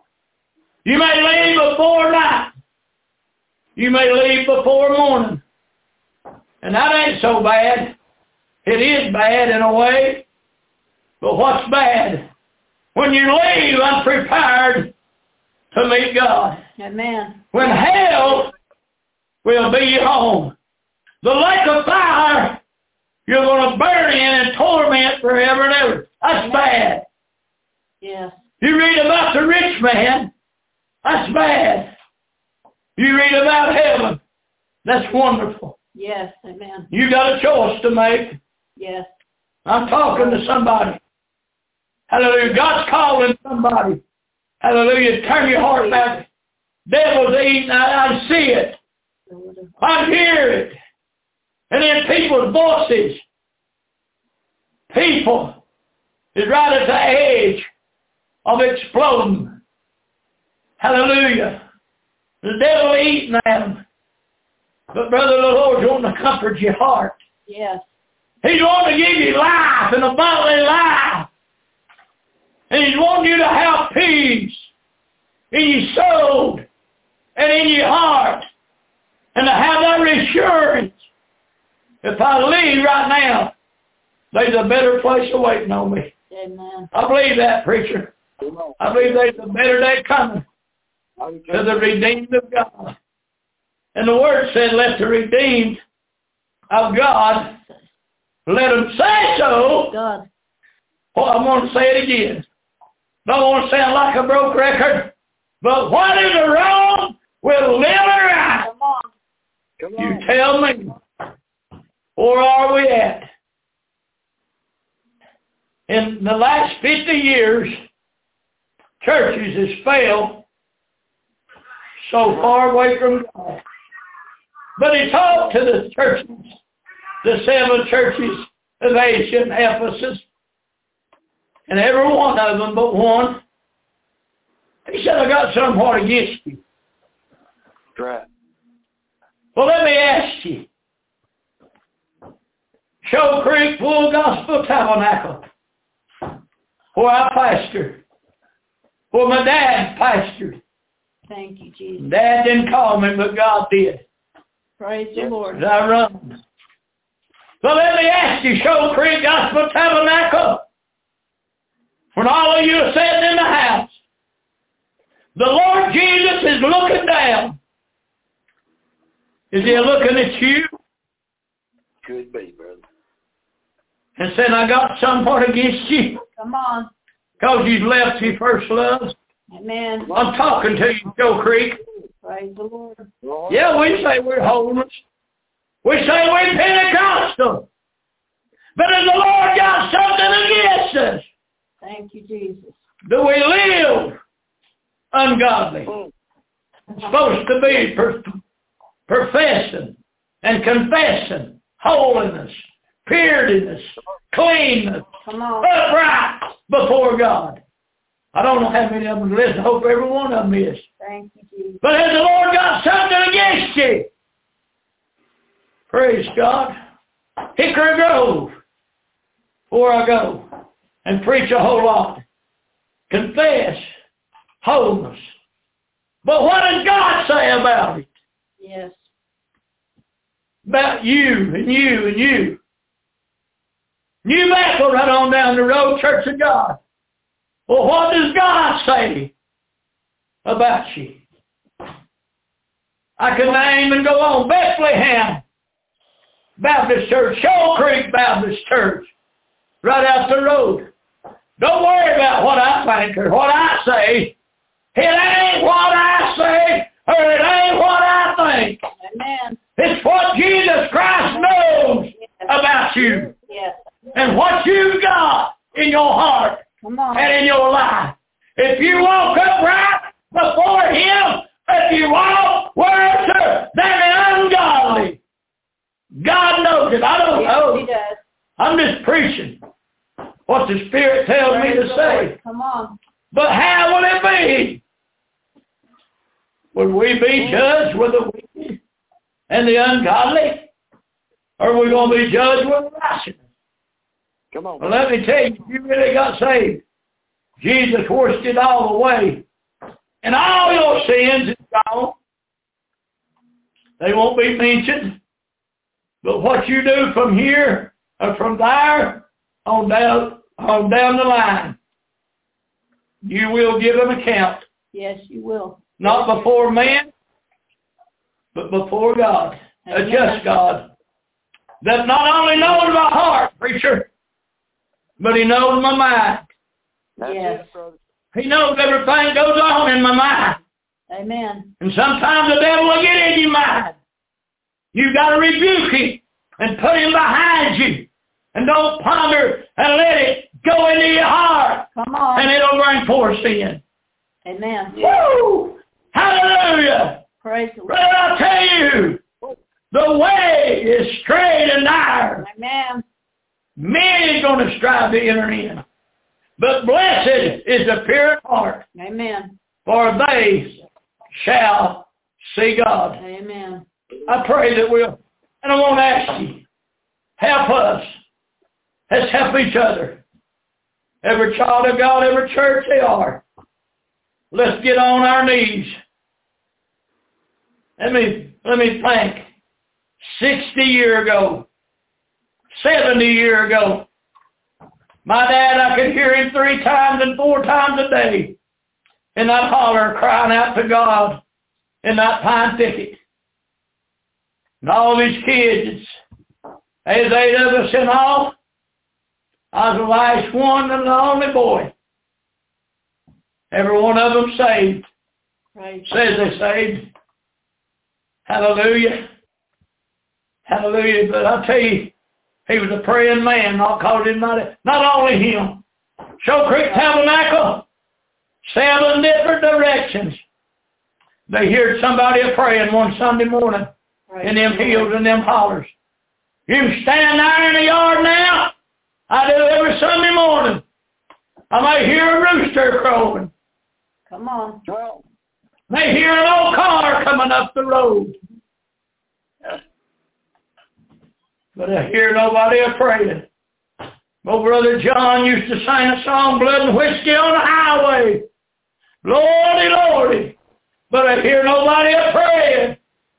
You may leave before night. You may leave before morning. And that ain't so bad. It is bad in a way. But what's bad? When you leave unprepared to meet God. Amen. When hell will be your home. The lake of fire you're going to burn in and torment forever and ever. That's bad. Yes. You read about the rich man. That's bad. You read about heaven. That's wonderful. Yes. Amen. You got a choice to make. Yes. I'm talking to somebody. Hallelujah. God's calling somebody. Hallelujah. Turn your heart back. Devil's eating. I see it. I hear it. And in people's voices, people is right at the edge of exploding. Hallelujah. The devil eating them. But brother, the Lord's wanting to comfort your heart. Yes. He's wanting to give you life and abundant life. And He's wanting you to have peace in your soul and in your heart. And to have that assurance. If I leave right now, there's a better place awaiting on me. Amen. I believe that, preacher. I believe there's a better day coming to the redeemed of God. And the Word said, let the redeemed of God, let them say so. God. Well, I want to say it again. Don't want to sound like a broke record, but what is wrong will live right. Come on. Come You on. tell me. Where are we at? In the last 50 years, churches has failed so far away from God. But he talked to the churches, the 7 churches of Asia and Ephesus, and every one of them but one. He said, I got somewhat against you. Right. Well, let me ask you. Shoal Creek Full Gospel Tabernacle, where I pastored, where my dad pastored. Thank you, Jesus. Dad didn't call me, but God did. Praise the Lord. And I run. But let me ask you, Shoal Creek Gospel Tabernacle, when all of you are sitting in the house, the Lord Jesus is looking down. Is he looking at you? Could be, brother. And saying, I got somewhat against you. Come on. Because you've left your first love. Amen. I'm talking to you, Shoal Creek. Praise the Lord. Yeah, we say we're holiness. We say we're Pentecostal. But has the Lord got something against us? Thank you, Jesus. Do we live ungodly? Supposed to be professing and confessing holiness, pureness, cleanness, Come on. upright before God. I don't know how many of them listen. I hope every one of them is. Thank you, Jesus. But has the Lord got something against you? Praise God. Hickory Grove, before I go and preach a whole lot. Confess wholeness. But what does God say about it? Yes. About you and you and you. New Bethel right on down the road, Church of God. Well, what does God say about you? I can name and go on. Bethlehem Baptist Church, Shoal Creek Baptist Church, right out the road. Don't worry about what I think or what I say. It ain't what I say or it ain't what I think. Amen. It's what Jesus Christ knows about you Yes. and what you've got in your heart Come on. and in your life. If you walk upright before Him, if you walk worse than the ungodly, God knows it. I don't Yes, know. He does. I'm just preaching what the Spirit tells me Praise to the say. Lord. Come on. But how will it be? Would we be judged with the wicked and the ungodly? Or are we going to be judged with the righteous? Come on. Well, let me tell you, if you really got saved, Jesus washed it all away. And all your sins is gone. They won't be mentioned. But what you do from here or from there on down the line, you will give an account. Yes, you will. Not before man, but before God. A just God. That not only knows my heart, preacher, but He knows my mind. That's Yes. it, brother. He knows everything goes on in my mind. Amen. And sometimes the devil will get in your mind. You've got to rebuke him and put him behind you. And don't ponder and let it go into your heart. Come on. And it'll bring forth sin. Amen. Woo! Hallelujah! Praise the Lord. Brother, I'll tell you, the way is straight and narrow. Amen. Many is going to strive to enter in. But blessed is the pure in heart, Amen. for they shall see God. Amen. I pray that we'll, and I want to ask you, help us. Let's help each other. Every child of God, every church they are. Let's get on our knees. Let me think. 60 years ago, 70 years ago, my dad, I could hear him 3 times and 4 times a day in that holler crying out to God in that pine thicket. And all these kids, there's 8 of us in all. I was the last one and the only boy. Every one of them saved. Praise Says they saved. Hallelujah. Hallelujah. But I tell you, he was a praying man, not called him not only him. Shoal Creek Tabernacle, 7 different directions. They heard somebody praying one Sunday morning in them hills and them hollers. You can stand there in the yard now. I do every Sunday morning. I may hear a rooster crowing. Come on. May hear an old car coming up the road. But I hear nobody praying. My brother John used to sing a song, Blood and Whiskey on the Highway. Lordy, Lordy. But I hear nobody praying.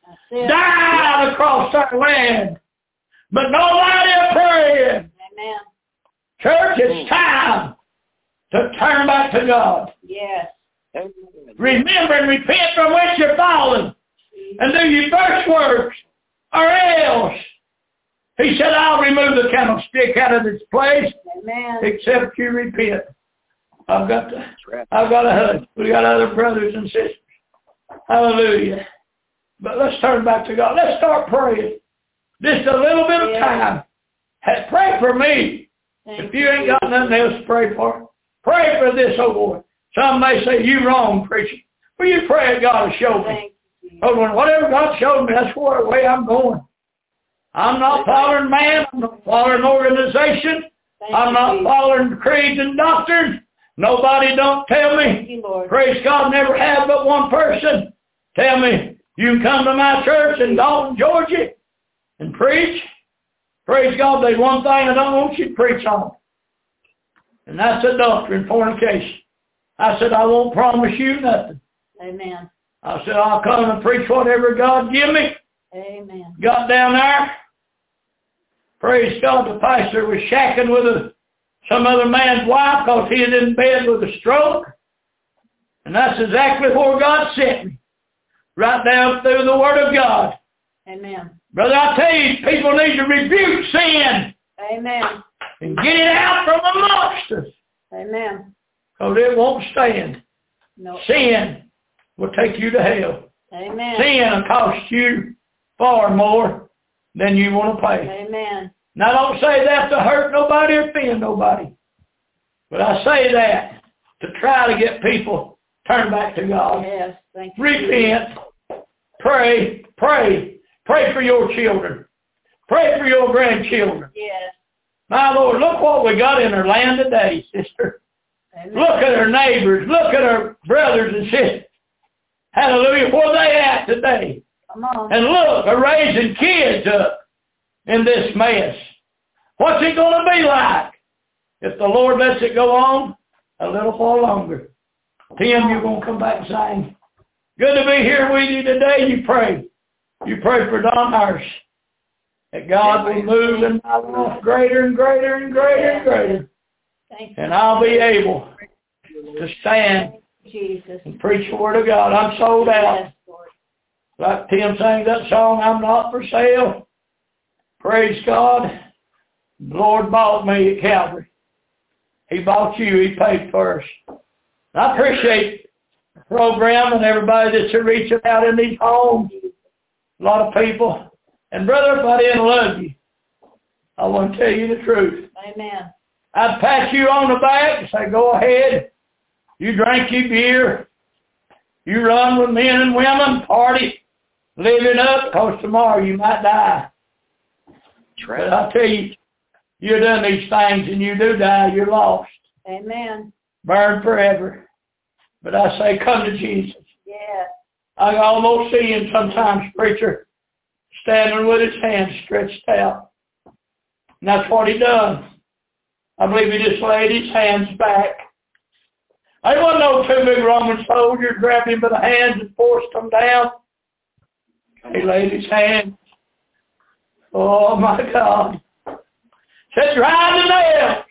Died across our land. But nobody praying. Amen. Church, it's time to turn back to God. Yes. Remember and repent from which you're fallen. And do your first works, or else. He said, I'll remove the candlestick out of its place, Amen. Except you repent. I've got a husband. We got other brothers and sisters. Hallelujah. But let's turn back to God. Let's start praying. Just a little bit of time. Hey, pray for me. If you ain't got nothing else to pray for, pray for this, oh boy. Some may say, you wrong, preacher. Well, you pray that God will show me. Whatever God showed me, that's the way I'm going. I'm not following man. I'm not following organization. I'm not following creeds and doctrines. Nobody don't tell me. Praise God, never have but one person tell me, you can come to my church in Dalton, Georgia and preach. Praise God, there's one thing I don't want you to preach on. And that's adultery and fornication. I said, I won't promise you nothing. Amen. I said, I'll come and preach whatever God give me. Amen. Got down there. Praise God, the pastor was shacking with some other man's wife because he was in bed with a stroke. And that's exactly where God sent me. Right down through the Word of God. Amen. Brother, I tell you, people need to rebuke sin. Amen. And get it out from amongst us. Amen. Because it won't stand. No. Sin will take you to hell. Amen. Sin will cost you far more than you want to pay. Amen. Now, I don't say that to hurt nobody or offend nobody. But I say that to try to get people turned back to God. Yes, thank you. Repent. Pray. Pray. Pray for your children. Pray for your grandchildren. Yes. My Lord, look what we got in our land today, sister. Amen. Look at our neighbors. Look at our brothers and sisters. Hallelujah. Where they at today? Come on. And look, they're raising kids up in this mess. What's it going to be like if the Lord lets it go on a little while longer? Tim, you're going to come back and sing. Good to be here with you today. You pray. You pray for Don Hurst. That God will move in my life greater and greater and greater and greater. And I'll be able to stand and preach the Word of God. I'm sold out. Like Tim sang that song, I'm not for sale. Praise God. The Lord bought me at Calvary. He bought you. He paid first. I appreciate the program and everybody that's reaching out in these homes. A lot of people. And brother, if I didn't love you, I want to tell you the truth. Amen. I'd pat you on the back and say, go ahead. You drink your beer. You run with men and women, party, living up, because tomorrow you might die. But I tell you, you've done these things and you do die, you're lost. Amen. Burn forever. But I say, come to Jesus. Yeah. I almost see him sometimes, preacher, standing with his hands stretched out. And that's what he done. I believe he just laid his hands back. There wasn't no two big Roman soldiers grabbed him by the hands and forced them down. He laid his hands. Oh, my God. Said, drive the nails.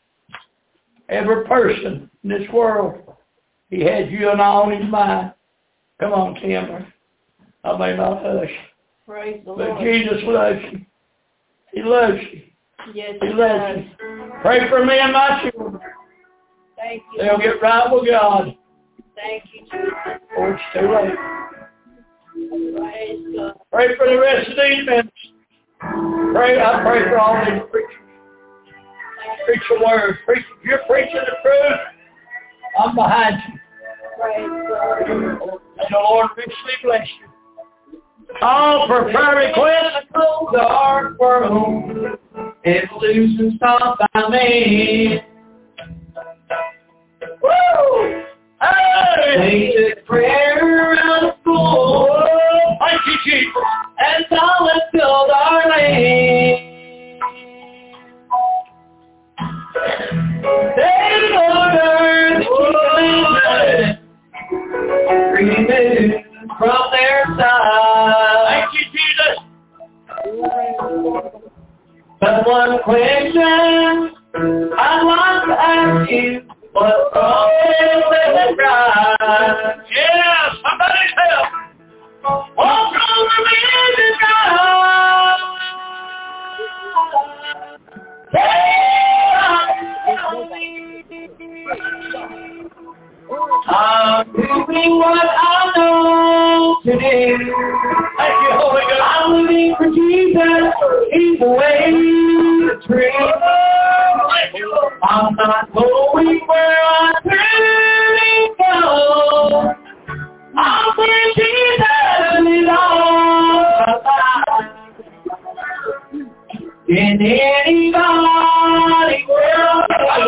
Every person in this world, he had you and I on his mind. Come on, Timber. I may not hush. Praise the But Lord. Jesus loves you. He loves you. Yes, He loves you. Pray for me and my children. Thank you. They'll get right with God. Thank you, Jesus. Or it's too late. Praise God. Pray for the rest of these minutes. I pray for all these preachers. Preach the word. Preach. If you're preaching the truth, I'm behind you. May the Lord richly bless you. All for prayer requests, the dark world, evolution's taught by me. Woo! Hey! They took prayer around the school. Thank you, Jesus. And solid filled our land. They ordered the kingdom removed from their side. Thank you, Jesus. But one question I'd like to ask you, what's wrong with living right? Yeah, somebody's help. What's wrong with living right? I'm doing what I know to do. Thank you, Holy Ghost. I'm living for Jesus. He's the way, the truth. I'm not going where I really go. I'm for Jesus with all my life. In anybody will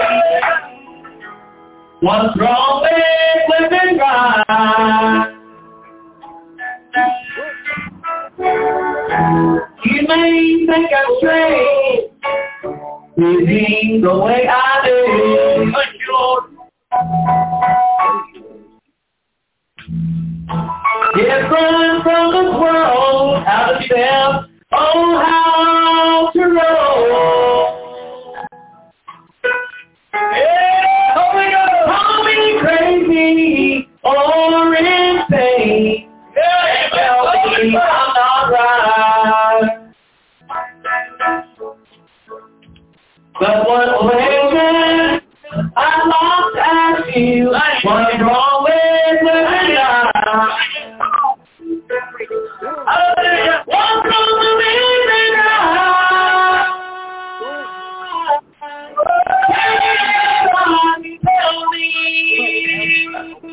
what's wrong with living right? You may think I'm strange, living the way I do. Thank you, Lord. Different from this world, how to step, oh, how to roll. Yeah, Holy Ghost. Call me crazy or insane. Yeah, tell me I'm not right. But what question I'd love to ask you, what's wrong with living right? What's wrong with living right? Tell me.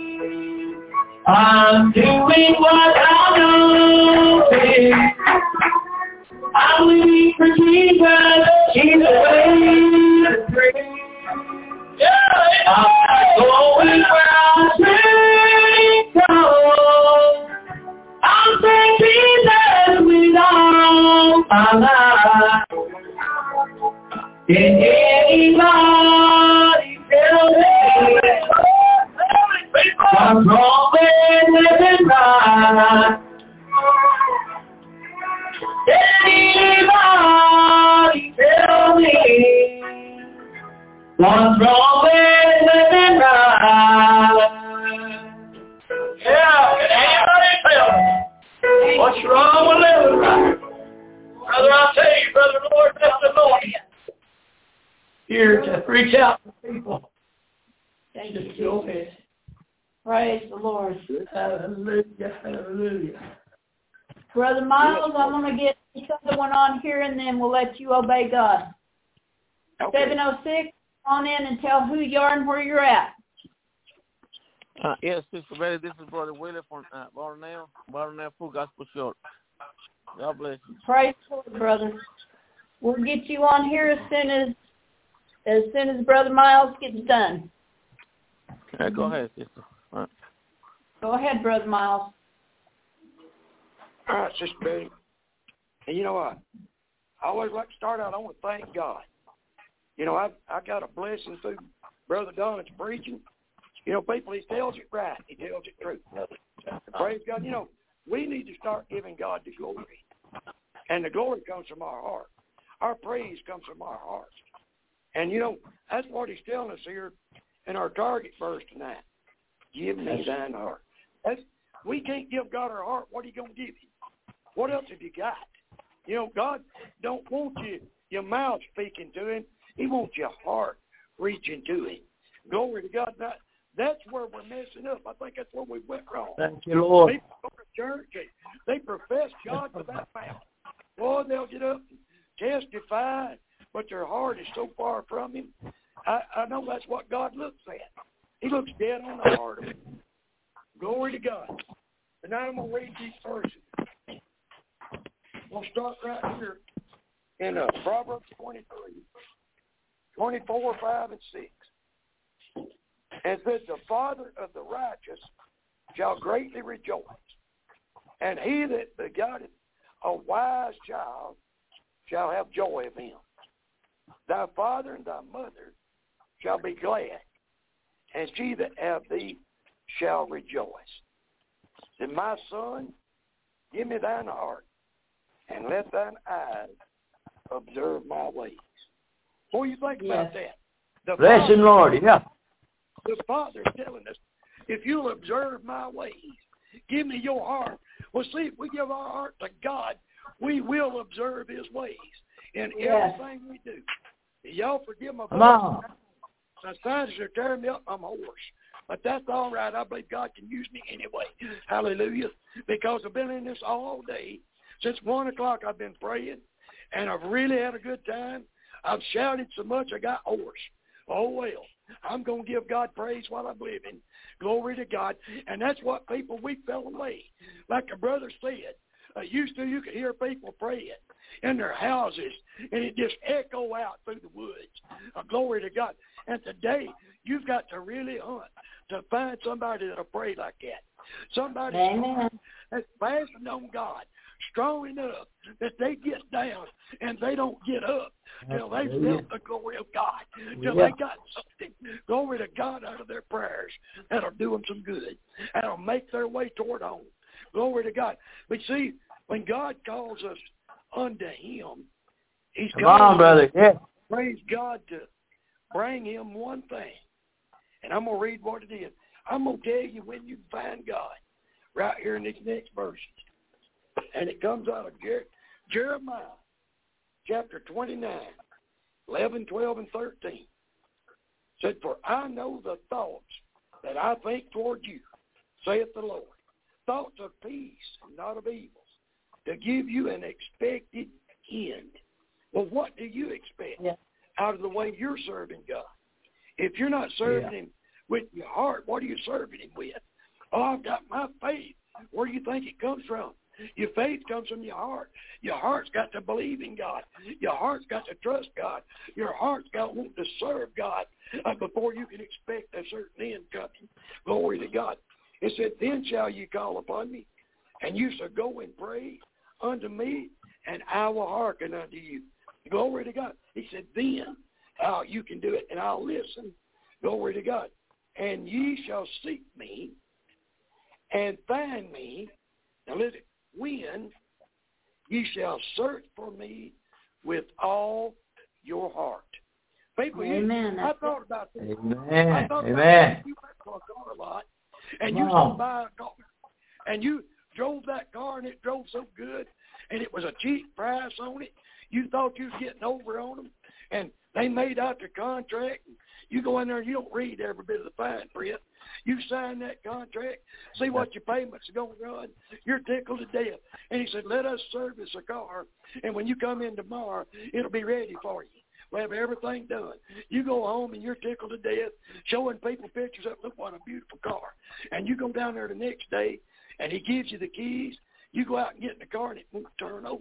I'm doing what I know to do. I'm living for Jesus. He's the way, the truth. I'm not going where I really go. I'm saying Jesus with all my life. Did anybody tell me what's wrong with living right? Anybody tell me what's wrong with living right? Yeah, can anybody tell me what's wrong with living right? Brother, I'll tell you, Brother Lord, that's the Lord. Here to reach out to people. Thank you, Jesus. Praise the Lord. Hallelujah, hallelujah. Brother Miles, I'm going to get this other one on here, and then we'll let you obey God. Okay. 706, on in and tell who you are and where you're at. Yes, Sister Betty, this is Brother Willie from Barnell Full Gospel Short. God bless you. Praise the Lord, brother. We'll get you on here as soon as Brother Miles gets done. Okay, go ahead, sister. All right. Go ahead, Brother Miles. All right, Sister Betty. And you know what? I always like to start out, I want to thank God. You know, I got a blessing through Brother Don's preaching. You know, people, he tells it right. He tells it true. Praise God. You know, we need to start giving God the glory. And the glory comes from our heart. Our praise comes from our hearts. And, you know, that's what he's telling us here in our target verse tonight. Give me thine heart. We can't give God our heart. What are you going to give him? What else have you got? You know, God don't want your mouth speaking to him. He wants your heart reaching to him. Glory to God. That's where we're messing up. I think that's where we went wrong. Thank you, Lord. People go to church, they profess God with that mouth. Boy, they'll get up and testify, but their heart is so far from him. I know that's what God looks at. He looks dead on the heart of him. Glory to God. Tonight I'm going to read these verses. We'll start right here in Proverbs 23, 24, 5, and 6. And says, the father of the righteous shall greatly rejoice, and he that begotteth a wise child shall have joy of him. Thy father and thy mother shall be glad, and she that have thee shall rejoice. And my son, give me thine heart, and let thine eyes observe my ways. What do you think about that? Bless him, Lord, yeah. The Father is telling us, if you'll observe my ways, give me your heart. Well, see, if we give our heart to God, we will observe his ways in everything we do. Y'all forgive my voice. My scientists are tearing me up. I'm hoarse. But that's all right. I believe God can use me anyway. Hallelujah. Because I've been in this all day. Since 1 o'clock I've been praying, and I've really had a good time. I've shouted so much I got hoarse. Oh, well. I'm going to give God praise while I'm living. Glory to God. And that's what people, we fell away. Like a brother said, used to you could hear people praying in their houses, and it just echo out through the woods. Glory to God. And today, you've got to really hunt to find somebody that'll pray like that. Somebody that's fastened on God, strong enough that they get down and they don't get up till they feel the glory of God, till they got something, glory to God, out of their prayers that'll do them some good, that'll make their way toward home. Glory to God. But see, when God calls us unto him, he's calling us, praise God, to bring him one thing. And I'm going to read what it is. I'm going to tell you when you find God right here in these next verses. And it comes out of Jeremiah chapter 29, 11, 12, and 13. It said, for I know the thoughts that I think toward you, saith the Lord, thoughts of peace and not of evils, to give you an expected end. Well, what do you expect out of the way you're serving God? If you're not serving him with your heart, what are you serving him with? Oh, I've got my faith. Where do you think it comes from? Your faith comes from your heart. Your heart's got to believe in God. Your heart's got to trust God. Your heart's got to want to serve God before you can expect a certain end coming. Glory to God. It said, then shall you call upon me, and you shall go and pray unto me, and I will hearken unto you. Glory to God. He said, then you can do it, and I'll listen. Glory to God. And ye shall seek me and find me. Now listen, when ye shall search for me with all your heart. People, I thought about this. Amen. I thought about you went to a car a lot, and you go buy a car, and you drove that car, and it drove so good, and it was a cheap price on it. You thought you was getting over on them, and they made out the contract. You go in there and you don't read every bit of the fine print. You sign that contract, see what your payments are going to run. You're tickled to death. And he said, let us service a car, and when you come in tomorrow, it'll be ready for you. We'll have everything done. You go home and you're tickled to death, showing people pictures of, look what a beautiful car. And you go down there the next day, and he gives you the keys. You go out and get in the car, and it won't turn over.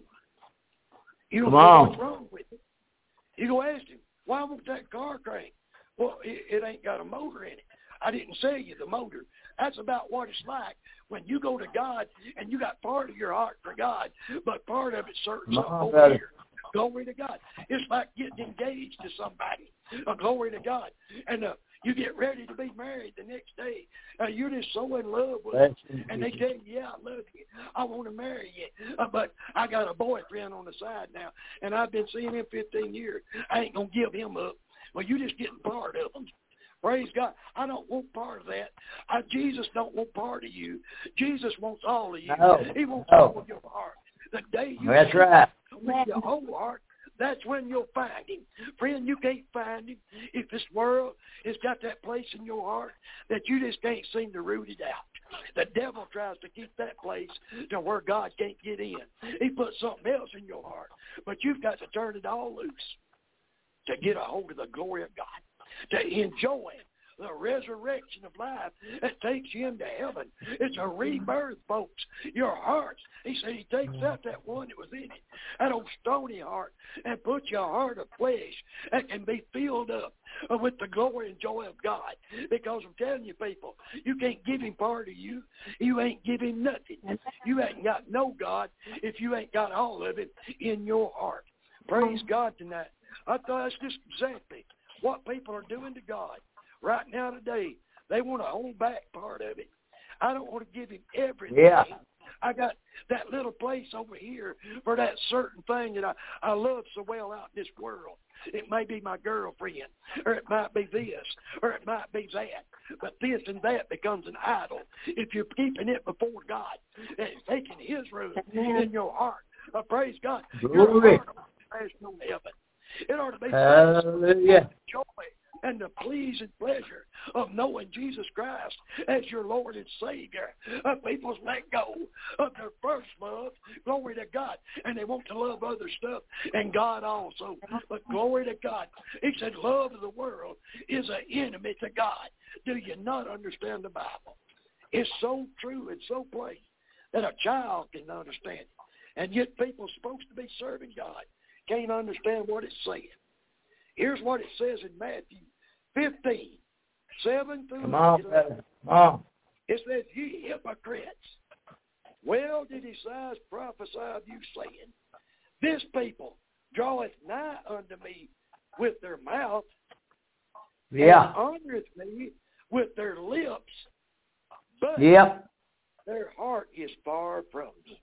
You don't know what's wrong with it. You go ask him, why won't that car crank? Well, it ain't got a motor in it. I didn't sell you the motor. That's about what it's like when you go to God and you got part of your heart for God, but part of it's certain over here. Glory to God. It's like getting engaged to somebody. Glory to God. And you get ready to be married the next day. You're just so in love with them. And they tell you, yeah, I love you. I want to marry you. But I got a boyfriend on the side now, and I've been seeing him 15 years. I ain't going to give him up. Well, you just getting part of them. Praise God. I don't want part of that. Jesus don't want part of you. Jesus wants all of you. He wants all of your heart. The day you with your whole heart, that's when you'll find him. Friend, you can't find him if this world has got that place in your heart that you just can't seem to root it out. The devil tries to keep that place to where God can't get in. He puts something else in your heart. But you've got to turn it all loose to get a hold of the glory of God, to enjoy the resurrection of life that takes you into heaven. It's a rebirth, folks. Your heart, he said he takes out that one that was in it, that old stony heart, and puts you a heart of flesh that can be filled up with the glory and joy of God. Because I'm telling you, people, you can't give him part of you. You ain't giving nothing. You ain't got no God if you ain't got all of it in your heart. Praise God tonight. I thought that's just exactly what people are doing to God right now today. They want to hold back part of it. I don't want to give him everything. Yeah. I got that little place over here for that certain thing that I love so well out in this world. It may be my girlfriend, or it might be this, or it might be that. But this and that becomes an idol if you're keeping it before God and taking his room in your heart. Praise God. Glory. Your heart has no heaven. It ought to be Hallelujah. joy and the please and pleasure of knowing Jesus Christ as your Lord and Savior. People's let go of their first love, glory to God, and they want to love other stuff and God also. But glory to God. He said love of the world is an enemy to God. Do you not understand the Bible? It's so true and so plain that a child can understand it. And yet people supposed to be serving God can't understand what it's saying. Here's what it says in Matthew 15, 7 through 11. Come on, brother. Come on. It says, ye hypocrites, well did Isaiah prophesy of you, saying, this people draweth nigh unto me with their mouth, Yeah. and honoreth me with their lips, but Yep. their heart is far from me.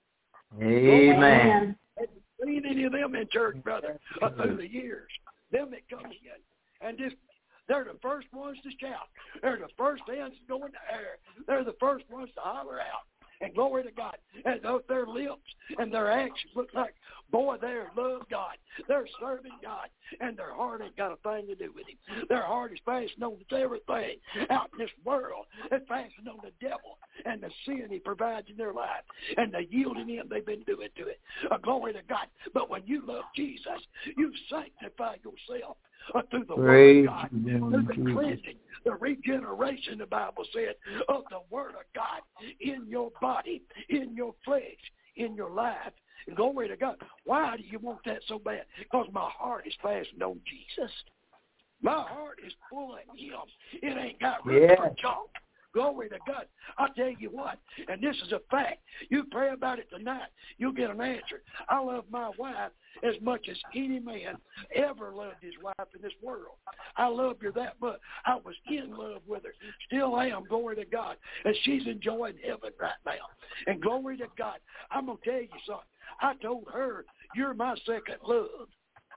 Amen. Have you seen any of them in church, brother, through the years? Them that come in and just, they're the first ones to shout. They're the first hands to go in the air. They're the first ones to holler out. And glory to God. And their lips and their actions look like, boy, they love God. They're serving God. And their heart ain't got a thing to do with him. Their heart is fastened on everything out in this world. It's fastened on the devil and the sin he provides in their life. And the yielding in they've been doing to it. Glory to God. But when you love Jesus, you sanctify yourself through the Word of God, through the cleansing, the regeneration, the Bible said, of the Word of God in your body, in your flesh, in your life. And glory to God. Why do you want that so bad? Because my heart is fastened on Jesus. My heart is full of him. It ain't got room for junk. Glory to God. I'll tell you what, and this is a fact. You pray about it tonight, you'll get an answer. I love my wife as much as any man ever loved his wife in this world. I loved her that much. I was in love with her. Still am, glory to God. And she's enjoying heaven right now. And glory to God. I'm going to tell you something. I told her, you're my second love.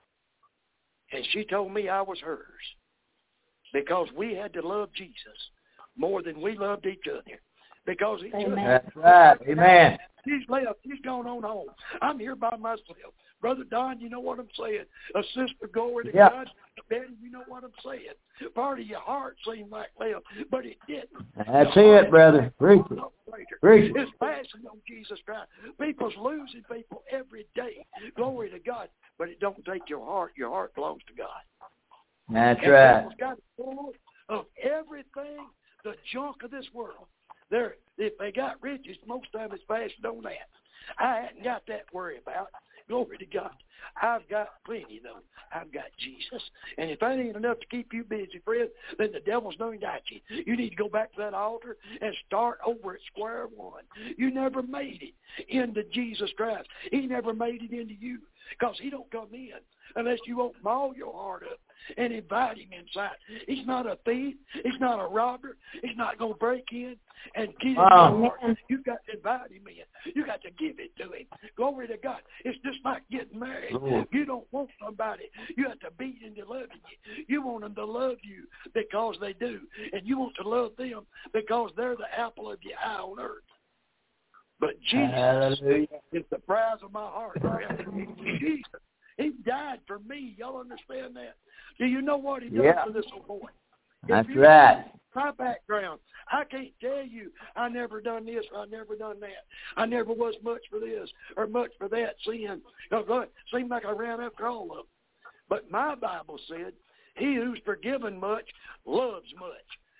And she told me I was hers. Because we had to love Jesus more than we loved each other. Because each other. That's right. Amen. She's left. She's gone on home. I'm here by myself. Brother Don, you know what I'm saying? A sister, glory to God. Daddy, you know what I'm saying? Part of your heart seemed like left, but it didn't. That's it, brother. Preach it. Preach it. It's passing on Jesus Christ. People's losing people every day. Glory to God. But it don't take your heart. Your heart belongs to God. That's and right. People's got full of everything, the junk of this world. If they got riches, most of them is fastened on that. I hadn't got that worry about. Glory to God. I've got plenty, though. I've got Jesus. And if that ain't enough to keep you busy, friend, then the devil's done got you. You need to go back to that altar and start over at square one. You never made it into Jesus Christ. He never made it into you because he don't come in unless you open all your heart up and invite him inside. He's not a thief. He's not a robber. He's not going to break in and get in your heart. You got to invite him in. You got to give it to him. Glory to God. It's just like getting married. You don't want somebody. You have to beat into loving you. You want them to love you because they do. And you want to love them because they're the apple of your eye on earth. But Jesus is the prize of my heart. Jesus. He died for me. Y'all understand that? Do you know what he done for this old boy? That's right. My background, I can't tell you I never done this or I never done that. I never was much for this or much for that sin. It seemed like I ran after all of them. But my Bible said, he who's forgiven much loves much.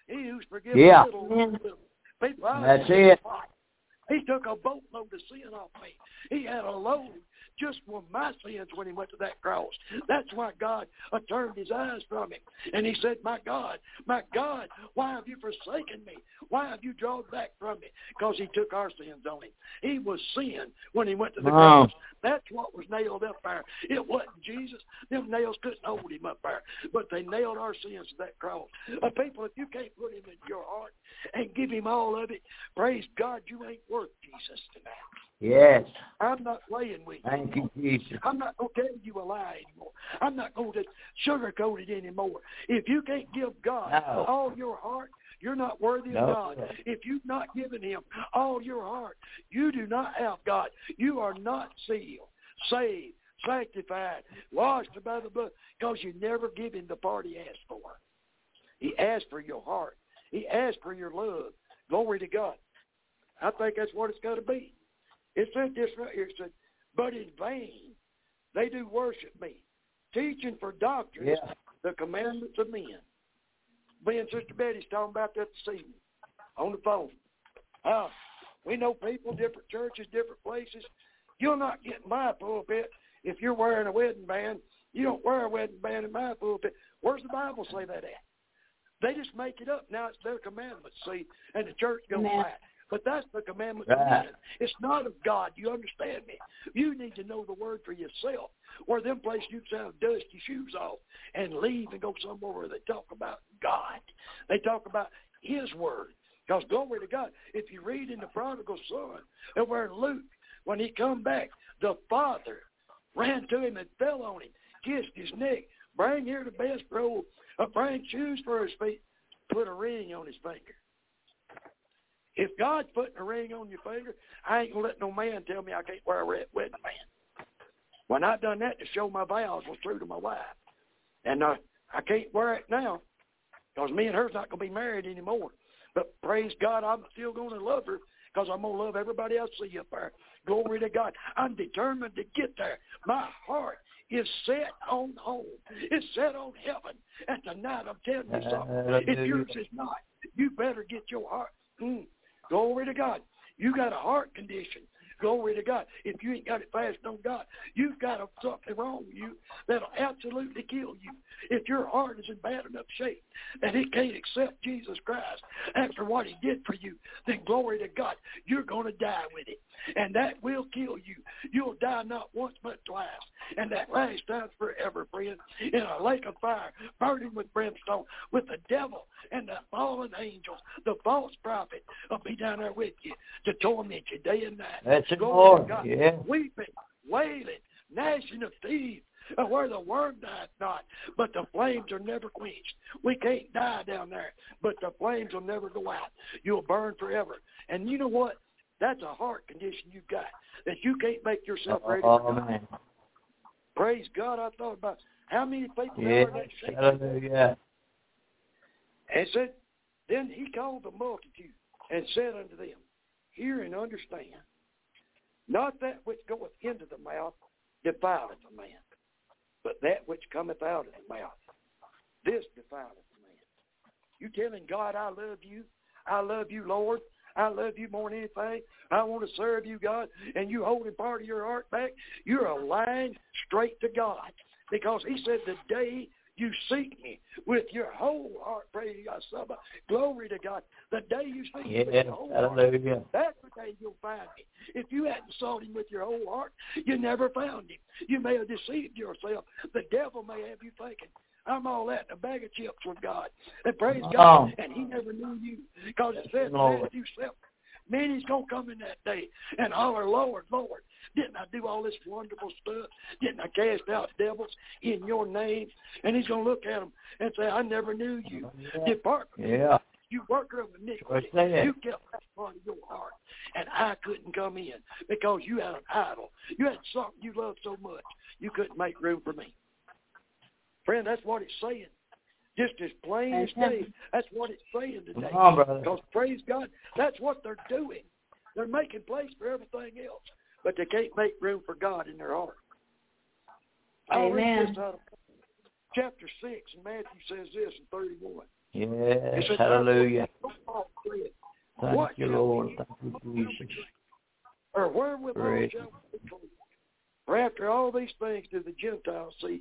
He who's forgiven little. People, that's it. He took a boatload of sin off me. He had a load just for my sins when he went to that cross. That's why God turned his eyes from him. And he said, my God, why have you forsaken me? Why have you drawn back from me? Because he took our sins on him. He was sin when he went to the cross. That's what was nailed up there. It wasn't Jesus. Them nails couldn't hold him up there. But they nailed our sins to that cross. People, if you can't put him in your heart and give him all of it, praise God, you ain't worth Jesus tonight. Yes. I'm not playing with you. Thank you, Jesus. I'm not going to tell you a lie anymore. I'm not going to sugarcoat it anymore. If you can't give God all your heart, you're not worthy of God. If you've not given him all your heart, you do not have God. You are not sealed, saved, sanctified, washed by the blood, because you never give him the part he asked for. He asked for your heart. He asked for your love. Glory to God. I think that's what it's got to be. It said this right here. It said, but in vain they do worship me, teaching for doctrines the commandments of men. Me and Sister Betty's talking about that this evening on the phone. We know people, different churches, different places. You'll not get in my pulpit if you're wearing a wedding band. You don't wear a wedding band in my pulpit. Where's the Bible say that at? They just make it up. Now it's their commandments, see, and the church goes back. But that's the commandment of men. It's not of God. You understand me? You need to know the word for yourself. Where them places you can have dusty shoes off and leave and go somewhere where they talk about God. They talk about his word. Because glory to God, if you read in the prodigal son, and where Luke, when he come back, the father ran to him and fell on him, kissed his neck, bring here the best robe, bring shoes for his feet, put a ring on his finger. If God's putting a ring on your finger, I ain't going to let no man tell me I can't wear a red wedding band. When I done that to show my vows was true to my wife. And I can't wear it now because me and her's not going to be married anymore. But praise God, I'm still going to love her because I'm going to love everybody else see up there. Glory to God. I'm determined to get there. My heart is set on home. It's set on heaven. And tonight I'm telling you something. If yours is not, you better get your heart. Glory to God. You got a heart condition. Glory to God. If you ain't got it fast on God, you've got something wrong with you that'll absolutely kill you. If your heart is in bad enough shape that it can't accept Jesus Christ after what he did for you, then glory to God, you're going to die with it. And that will kill you. You'll die not once but twice. And that last time's forever, friend, in a lake of fire, burning with brimstone, with the devil and the fallen angels, the false prophet will be down there with you to torment you day and night. That's it, Lord. Weeping, wailing, gnashing of teeth, where the worm dieth not, but the flames are never quenched. We can't die down there, but the flames will never go out. You'll burn forever. And you know what? That's a heart condition you've got, that you can't make yourself ready for God. Man. Praise God. I thought about how many people there are in that shape. Hallelujah. And said, then he called the multitude and said unto them, hear and understand, not that which goeth into the mouth defileth a man, but that which cometh out of the mouth, this defileth a man. You telling God, I love you, Lord, I love you more than anything, I want to serve you, God, and you holding part of your heart back, you're a lying straight to God. Because he said, the day you seek me with your whole heart, praise God, somebody, glory to God, the day you seek me with your whole heart, that's the day you'll find me. If you hadn't sought him with your whole heart, you never found him. You may have deceived yourself. The devil may have you thinking, I'm all that in a bag of chips with God. And praise God, and he never knew you. Because it says, Matthew 7, many's going to come in that day and holler, Lord, Lord, didn't I do all this wonderful stuff? Didn't I cast out devils in your name? And he's going to look at them and say, I never knew you. Depart from me, you worker of iniquity. You kept that part of your heart. And I couldn't come in because you had an idol. You had something you loved so much, you couldn't make room for me. Friend, that's what it's saying. Just as plain as day. That's what it's saying today. Because praise God, that's what they're doing. They're making place for everything else, but they can't make room for God in their heart. I'll read this out of chapter 6, and Matthew says this in 31. Yes, said, hallelujah. What Thank you, shall Lord. we eat? Thank you, Jesus. Or wherewithal Praise shall we be clothed? For after all these things do the Gentiles seek.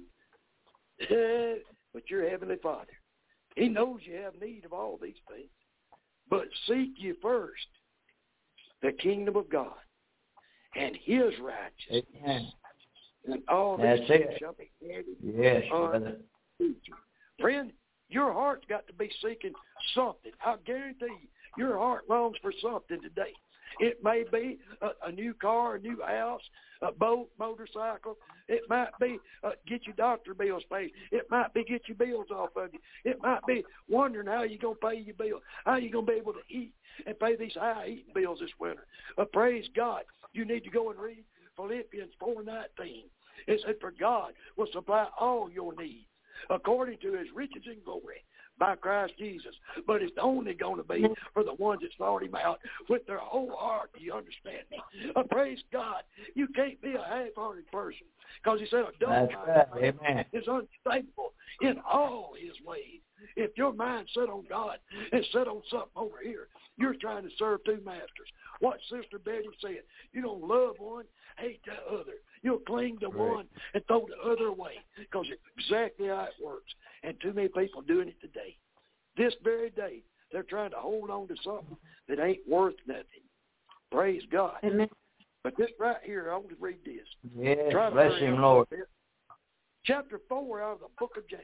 But your heavenly Father, He knows you have need of all these things. But seek ye first the kingdom of God and His righteousness. Amen. And all That's these things it. shall be added Yes, unto brother. you. Friend, your heart's got to be seeking something. I guarantee you, your heart longs for something today. It may be a new car, a new house, a boat, motorcycle. It might be get your doctor bills paid. It might be get your bills off of you. It might be wondering how you're going to pay your bill, how you're going to be able to eat and pay these high eating bills this winter. Praise God. You need to go and read Philippians 4:19. It said, for God will supply all your needs according to His riches and glory by Christ Jesus. But it's only going to be for the ones that sought Him out with their whole heart. Do you understand me? Praise God. You can't be a half-hearted person, because He said a double-minded man is unstable in all his ways. If your mind's set on God and set on something over here, you're trying to serve two masters. What Sister Betty said, you don't love one, hate the other. You'll cling to one and throw the other away, because it's exactly how it works. And too many people doing it today. This very day, they're trying to hold on to something that ain't worth nothing. Praise God. Amen. But this right here, I want to read this. Yes, Try to bless hurry Him, up Lord. a bit. Chapter 4 out of the book of James.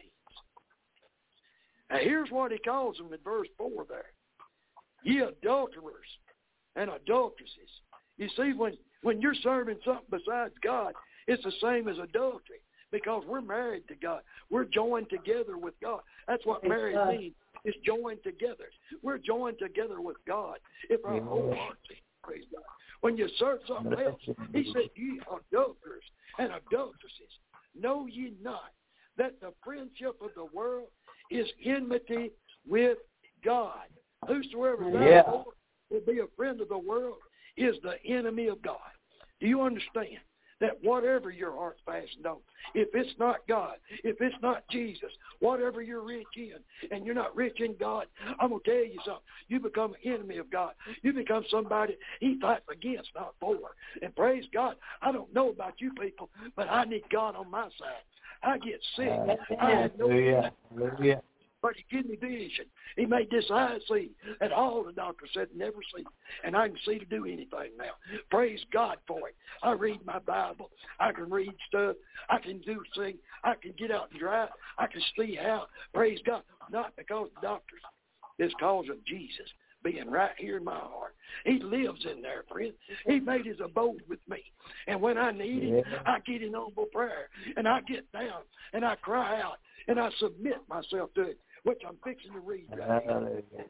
Now here's what he calls them in verse 4 there. Ye adulterers and adulteresses. You see, when you're serving something besides God, it's the same as adultery, because we're married to God. We're joined together with God. That's what marriage means. It's joined together. We're joined together with God if our whole hearts are. Praise God. When you serve something else, he said, ye adulterers and adulteresses, know ye not that the friendship of the world is enmity with God? Whosoever therefore will be a friend of the world is the enemy of God. Do you understand that whatever your heart's fastened on, if it's not God, if it's not Jesus, whatever you're rich in, and you're not rich in God, I'm going to tell you something. You become an enemy of God. You become somebody He fights against, not for. And praise God, I don't know about you people, but I need God on my side. I get sick. I have no Hallelujah. But He gave me vision. He made this eye see that all the doctors said never see. And I can see to do anything now. Praise God for it. I read my Bible. I can read stuff. I can do things. I can get out and drive. I can see how. Praise God. Not because of the doctors. It's because of Jesus being right here in my heart. He lives in there, friend. He made His abode with me. And when I need Him, I get in humble prayer. And I get down. And I cry out. And I submit myself to it, which I'm fixing to read right now.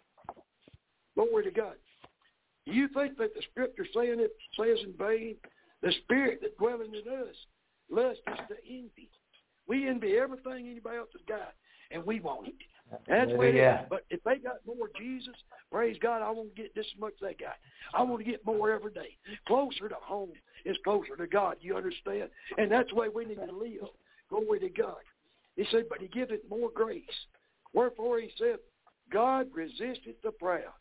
Glory to God. Do you think that the Scripture saying it says in vain? The Spirit that dwelling in us, lust is to envy. We envy everything anybody else has got, and we want it. That's where it is. But if they got more Jesus, praise God, I want to get just as much as they got. I want to get more every day. Closer to home is closer to God. You understand? And that's the way we need to live. Glory to God. He said, but He giveth more grace. Wherefore He said, God resisteth the proud,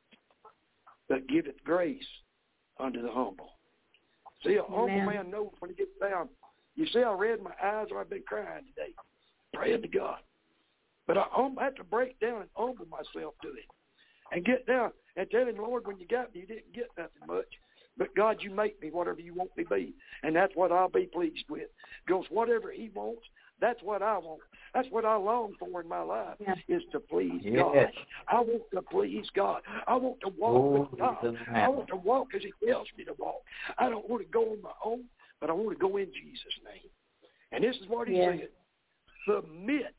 but giveth grace unto the humble. See, a humble man knows when he gets down. You see how red my eyes are? I've been crying today, praying to God. But I have to break down and humble myself to Him and get down and tell Him, Lord, when you got me, you didn't get nothing much. But God, you make me whatever you want me to be. And that's what I'll be pleased with. Because whatever He wants, that's what I want. That's what I long for in my life, is to please God. I want to please God. I want to walk with God. I want to walk as He tells me to walk. I don't want to go on my own, but I want to go in Jesus' name. And this is what He said. Submit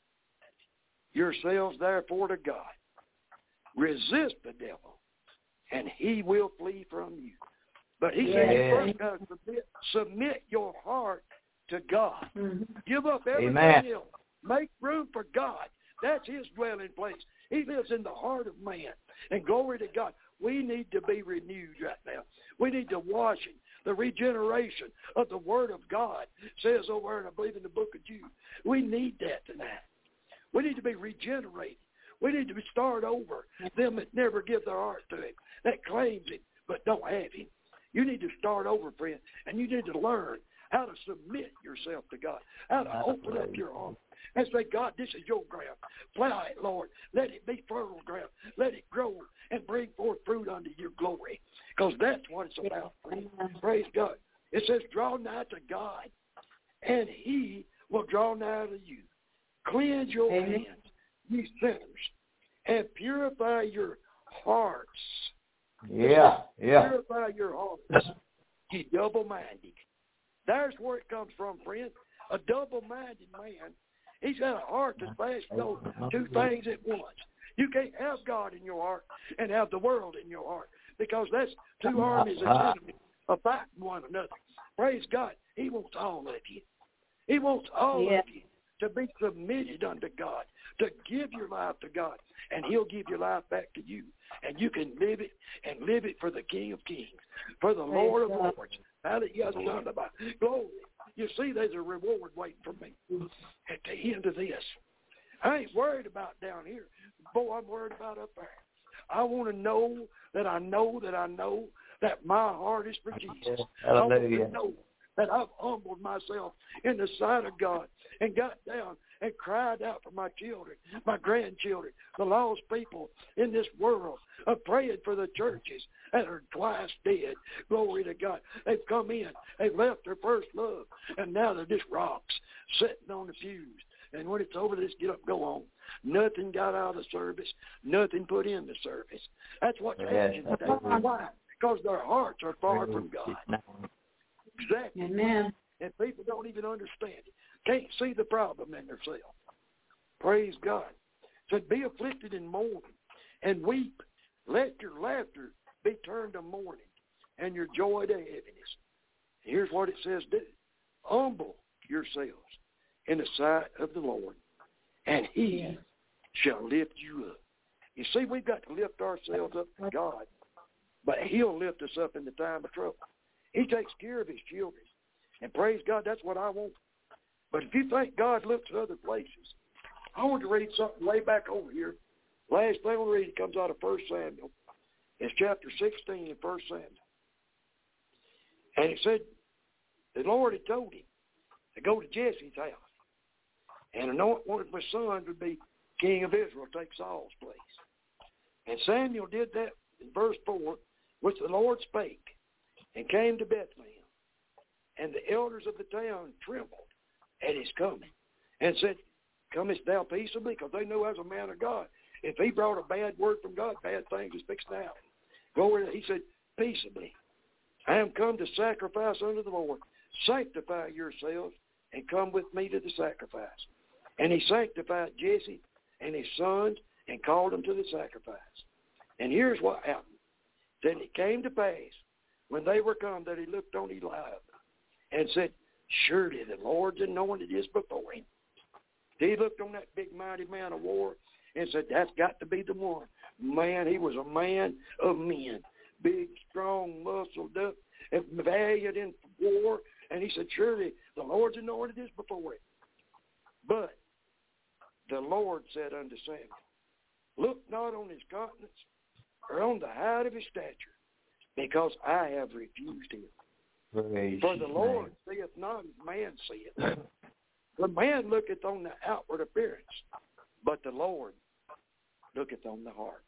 yourselves therefore to God. Resist the devil, and he will flee from you. But He said you first got to submit your heart to God. Give up everything else. Make room for God. That's His dwelling place. He lives in the heart of man. And glory to God. We need to be renewed right now. We need the washing, the regeneration of the Word of God. It says over, and I believe in the book of Jude, we need that tonight. We need to be regenerated. We need to start over. Them that never give their heart to Him, that claims Him but don't have Him. You need to start over, friend, and you need to learn how to submit yourself to God, how to open up your heart and say, God, this is your ground. Plow it, Lord. Let it be fertile ground. Let it grow and bring forth fruit unto your glory, because that's what it's about, friend. Praise God. It says, draw nigh to God, and He will draw nigh to you. Cleanse your hands, ye sinners, and purify your hearts. Yeah. Purify your hearts, ye double-minded. There's where it comes from, friend. A double-minded man, he's got a heart that's fashioned those two things at once. You can't have God in your heart and have the world in your heart, because that's two armies of enemies fighting one another. Praise God. He wants all of you. He wants all of you to be submitted unto God, to give your life to God, and He'll give your life back to you. And you can live it, and live it for the King of Kings, for the Lord of Lords. Hallelujah. Glory. You see, there's a reward waiting for me at the end of this. I ain't worried about down here. Boy, I'm worried about up there. I want to know that I know that I know that my heart is for Jesus. I want to know that I've humbled myself in the sight of God and got down and cried out for my children, my grandchildren, the lost people in this world. I'm praying for the churches that are twice dead. Glory to God. They've come in. They've left their first love, and now they're just rocks sitting on the pews. And when it's over, they just get up and go on. Nothing got out of the service. Nothing put in the service. That's what's happening today. Why? Because their hearts are far from God. Exactly. Amen. And people don't even understand it. Can't see the problem in themselves. Praise God. So be afflicted and mourn and weep. Let your laughter be turned to mourning and your joy to heaviness. Here's what it says do. Humble yourselves in the sight of the Lord, and He shall lift you up. You see, we've got to lift ourselves up to God, but He'll lift us up in the time of trouble. He takes care of His children. And praise God, that's what I want. But if you think God looks at other places, I want to read something way back over here. Last thing we'll read, it comes out of 1 Samuel. It's chapter 16 in 1 Samuel. And it said, the Lord had told him to go to Jesse's house and anoint one of my sons would be king of Israel, take Saul's place. And Samuel did that in verse 4, which the Lord spake, and came to Bethlehem. And the elders of the town trembled at his coming and said, comest thou peaceably? Because they know as a man of God, if he brought a bad word from God, bad things is fixed out. He said, peaceably. I am come to sacrifice unto the Lord. Sanctify yourselves and come with me to the sacrifice. And he sanctified Jesse and his sons and called them to the sacrifice. And here's what happened. Then it came to pass when they were come that he looked on Eliab and said, surely the Lord's anointed is before him. He looked on that big mighty man of war and said, that's got to be the one. Man, he was a man of men. Big, strong, muscled up, valiant in war. And he said, surely the Lord's anointed is before him. But the Lord said unto Samuel, look not on his countenance or on the height of his stature, because I have refused him. Praise For the Lord seeth not as man seeth. The man looketh on the outward appearance, but the Lord looketh on the heart.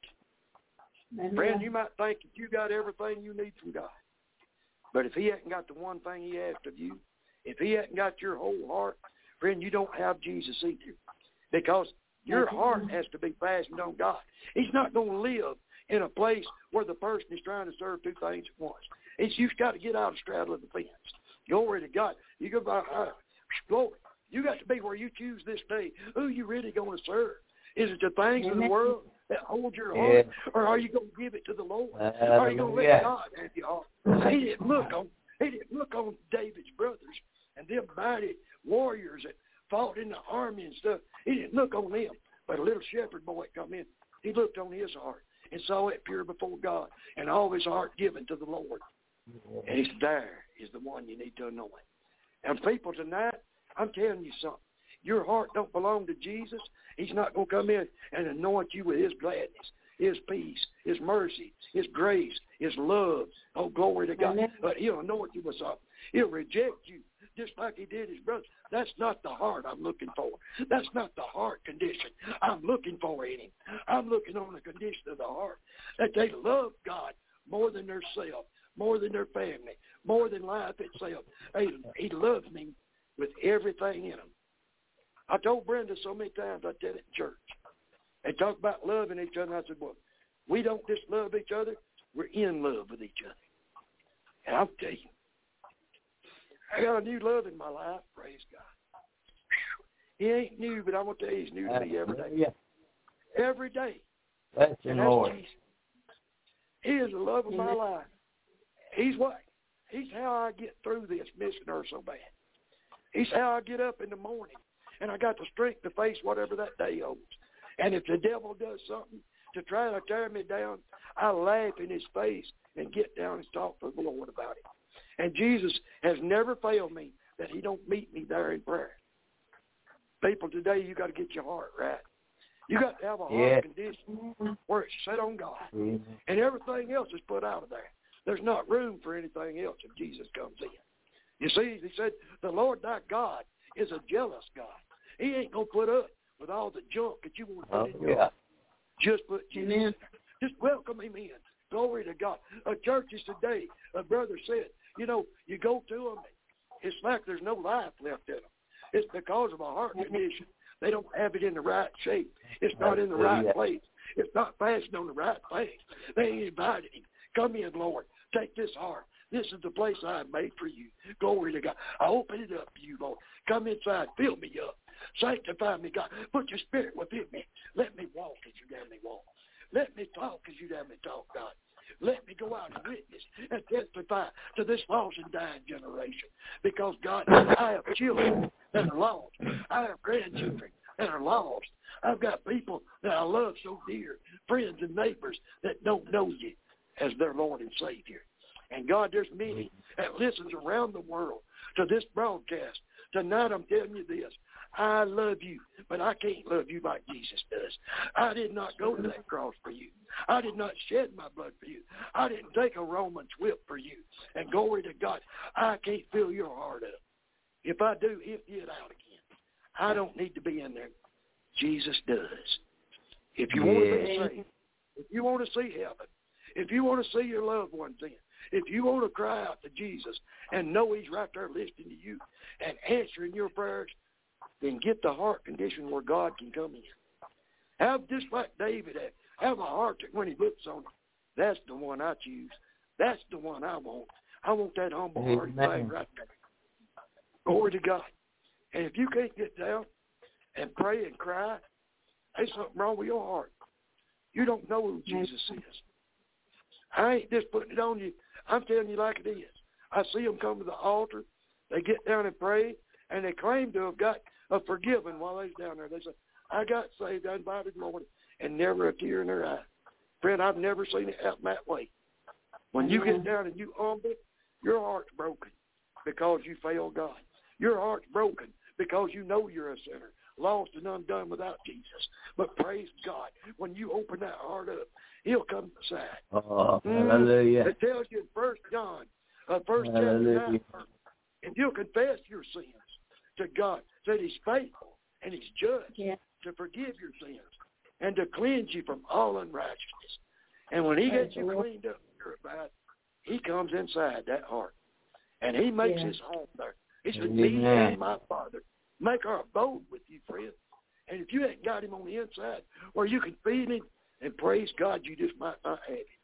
Amen. Friend, you might think that you got everything you need from God. But if he hasn't got the one thing he asked of you, if he hasn't got your whole heart, friend, you don't have Jesus either. Because your heart has to be fastened on God. He's not going to live in a place where the person is trying to serve two things at once. You've got to get out of straddle of the fence. Glory to God. You go by glory. You got to be where you choose this day who you really going to serve. Is it the things of the world that hold your heart, or are you going to give it to the Lord? Are you going to let God have your heart? He didn't look on David's brothers and them mighty warriors that fought in the army and stuff. He didn't look on them, but a little shepherd boy come in. He looked on his heart and saw it pure before God and all his heart given to the Lord. And he said, there is the one you need to anoint. And people tonight, I'm telling you something. your heart don't belong to Jesus, he's not going to come in and anoint you with his gladness, his peace, his mercy, his grace, his love. Oh, glory to God. But he'll anoint you with something. He'll reject you just like he did his brother. That's not the heart I'm looking for. That's not the heart condition I'm looking for in him. I'm looking on the condition of the heart, that they love God more than their self, more than their family, more than life itself. He loves me with everything in him. I told Brenda so many times, I did it in church. They talk about loving each other. And I said, well, we don't just love each other. We're in love with each other. And I'll tell you, I got a new love in my life. Praise God. He ain't new, but I'm going to tell you, he's new to me every day. Yeah. Every day. That's the Lord. Jesus. He is the love of my life. He's what? He's how I get through this missing her so bad. He's how I get up in the morning, and I got the strength to face whatever that day holds. And if the devil does something to try to tear me down, I laugh in his face and get down and talk to the Lord about it. And Jesus has never failed me that he don't meet me there in prayer. People, today you got to get your heart right. You got to have a heart condition where it's set on God. And everything else is put out of there. There's not room for anything else if Jesus comes in. You see, he said, the Lord thy God is a jealous God. He ain't going to put up with all the junk that you want to put in your life. Just put Jesus in there. Just welcome him in. Glory to God. Churches today, a brother said, you know, you go to them, it's like there's no life left in them. It's because of a heart condition. They don't have it in the right shape. It's not in the right place. It's not fastened on the right thing. They ain't invited him. Come in, Lord. Take this heart. This is the place I have made for you. Glory to God. I open it up to you, Lord. Come inside. Fill me up. Sanctify me, God. Put your spirit within me. Let me walk as you damn me walk. Let me talk as you damn me talk, God. Let me go out and witness and testify to this lost and dying generation. Because, God, I have children that are lost. I have grandchildren that are lost. I've got people that I love so dear, friends and neighbors that don't know you as their Lord and Savior. And, God, there's many that listens around the world to this broadcast. Tonight I'm telling you this. I love you, but I can't love you like Jesus does. I did not go to that cross for you. I did not shed my blood for you. I didn't take a Roman's whip for you. And glory to God, I can't fill your heart up. If I do, empty it out again. I don't need to be in there. Jesus does. If you want to be saved, if you want to see heaven, if you want to see your loved ones in, if you want to cry out to Jesus and know he's right there listening to you and answering your prayers, then get the heart condition where God can come in. Have just like David had. Have a heart that when he looks on it, that's the one I choose. That's the one I want. I want that humble hearted thing right there. Glory to God. And if you can't get down and pray and cry, there's something wrong with your heart. You don't know who Jesus is. I ain't just putting it on you. I'm telling you like it is. I see them come to the altar. They get down and pray, and they claim to have got a forgiven while they're down there. They say, I got saved, I invited the Lord, and never a tear in their eye. Friend, I've never seen it happen that way. When you get down and you humble, your heart's broken because you failed God. Your heart's broken because you know you're a sinner, lost and undone without Jesus. But praise God, when you open that heart up, he'll come beside. Hallelujah. It tells you in 1 John, 1 chapter 9, if you'll confess your sins to God, that he's faithful and he's just to forgive your sins and to cleanse you from all unrighteousness. And when he gets you cleaned up and purified, he comes inside that heart. And he makes his home there. He said, me and my Father make our abode with you, friend. And if you ain't got him on the inside where you can feed him and praise God, you just might not have him.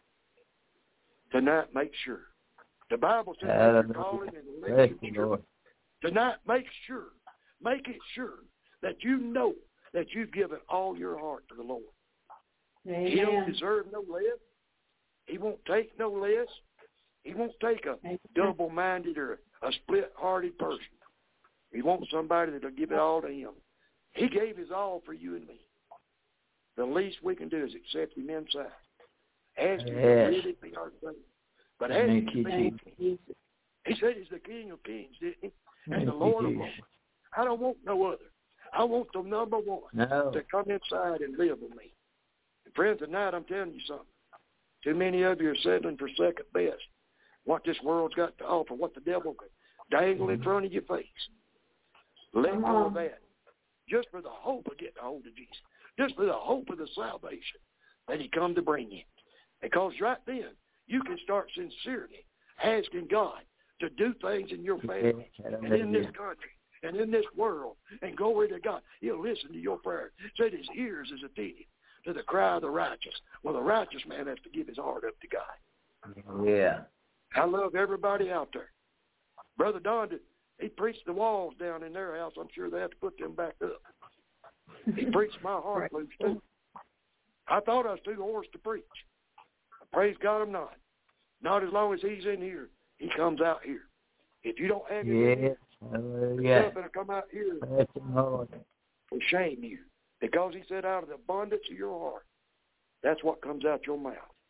Tonight, make sure. The Bible says that you're calling and election sure. Tonight, make it sure that you know that you've given all your heart to the Lord. Amen. He don't deserve no less. He won't take no less. He won't take a double-minded or a split-hearted person. He wants somebody that'll give it all to him. He gave his all for you and me. The least we can do is accept him inside. Ask him to really be our Savior. But ask him to be He said he's the King of Kings, didn't he? And the Lord of Lords. I don't want no other. I want the number one to come inside and live with me. And friends, tonight I'm telling you something. Too many of you are settling for second best. What this world's got to offer, what the devil can dangle in front of your face. Let go of that. Just for the hope of getting a hold of Jesus. Just for the hope of the salvation that he come to bring you. Because right then, you can start sincerely asking God to do things in your family and in this country and in this world. And glory to God. He'll listen to your prayer. Said his ears is attentive to the cry of the righteous. Well, the righteous man has to give his heart up to God. Yeah. I love everybody out there. Brother Don, he preached the walls down in their house. I'm sure they have to put them back up. He preached my heart loose, too. I thought I was too hoarse to preach. Praise God, I'm not. Not as long as he's in here. He comes out here. If you don't have him in here, he's going to come out here and shame you. Because he said out of the abundance of your heart, that's what comes out your mouth.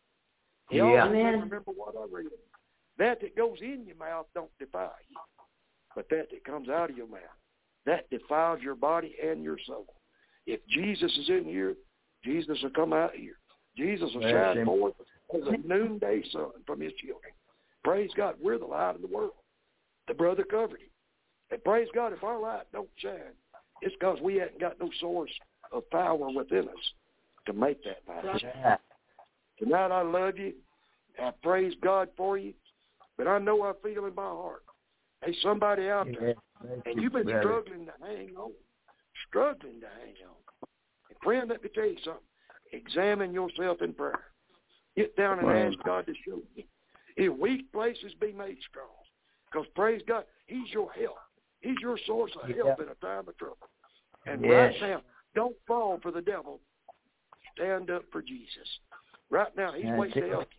He always remember what I read. That goes in your mouth don't defile you. But that comes out of your mouth, that defiles your body and your soul. If Jesus is in here, Jesus will come out here. Jesus will shine forth as a noonday sun from his children. Praise God, we're the light of the world. The brother covered him. And praise God, if our light don't shine, it's because we haven't got no source of power within us to make that light shine. Tonight I love you. I praise God for you. But I know I feel in my heart. Hey, somebody out there, and you've been struggling to hang on. Struggling to hang on. And friend, let me tell you something. Examine yourself in prayer. Get down and ask God to show you. In weak places, be made strong. Because, praise God, he's your help. He's your source of help in a time of trouble. And right now, don't fall for the devil. Stand up for Jesus. Right now, he's waiting to help you.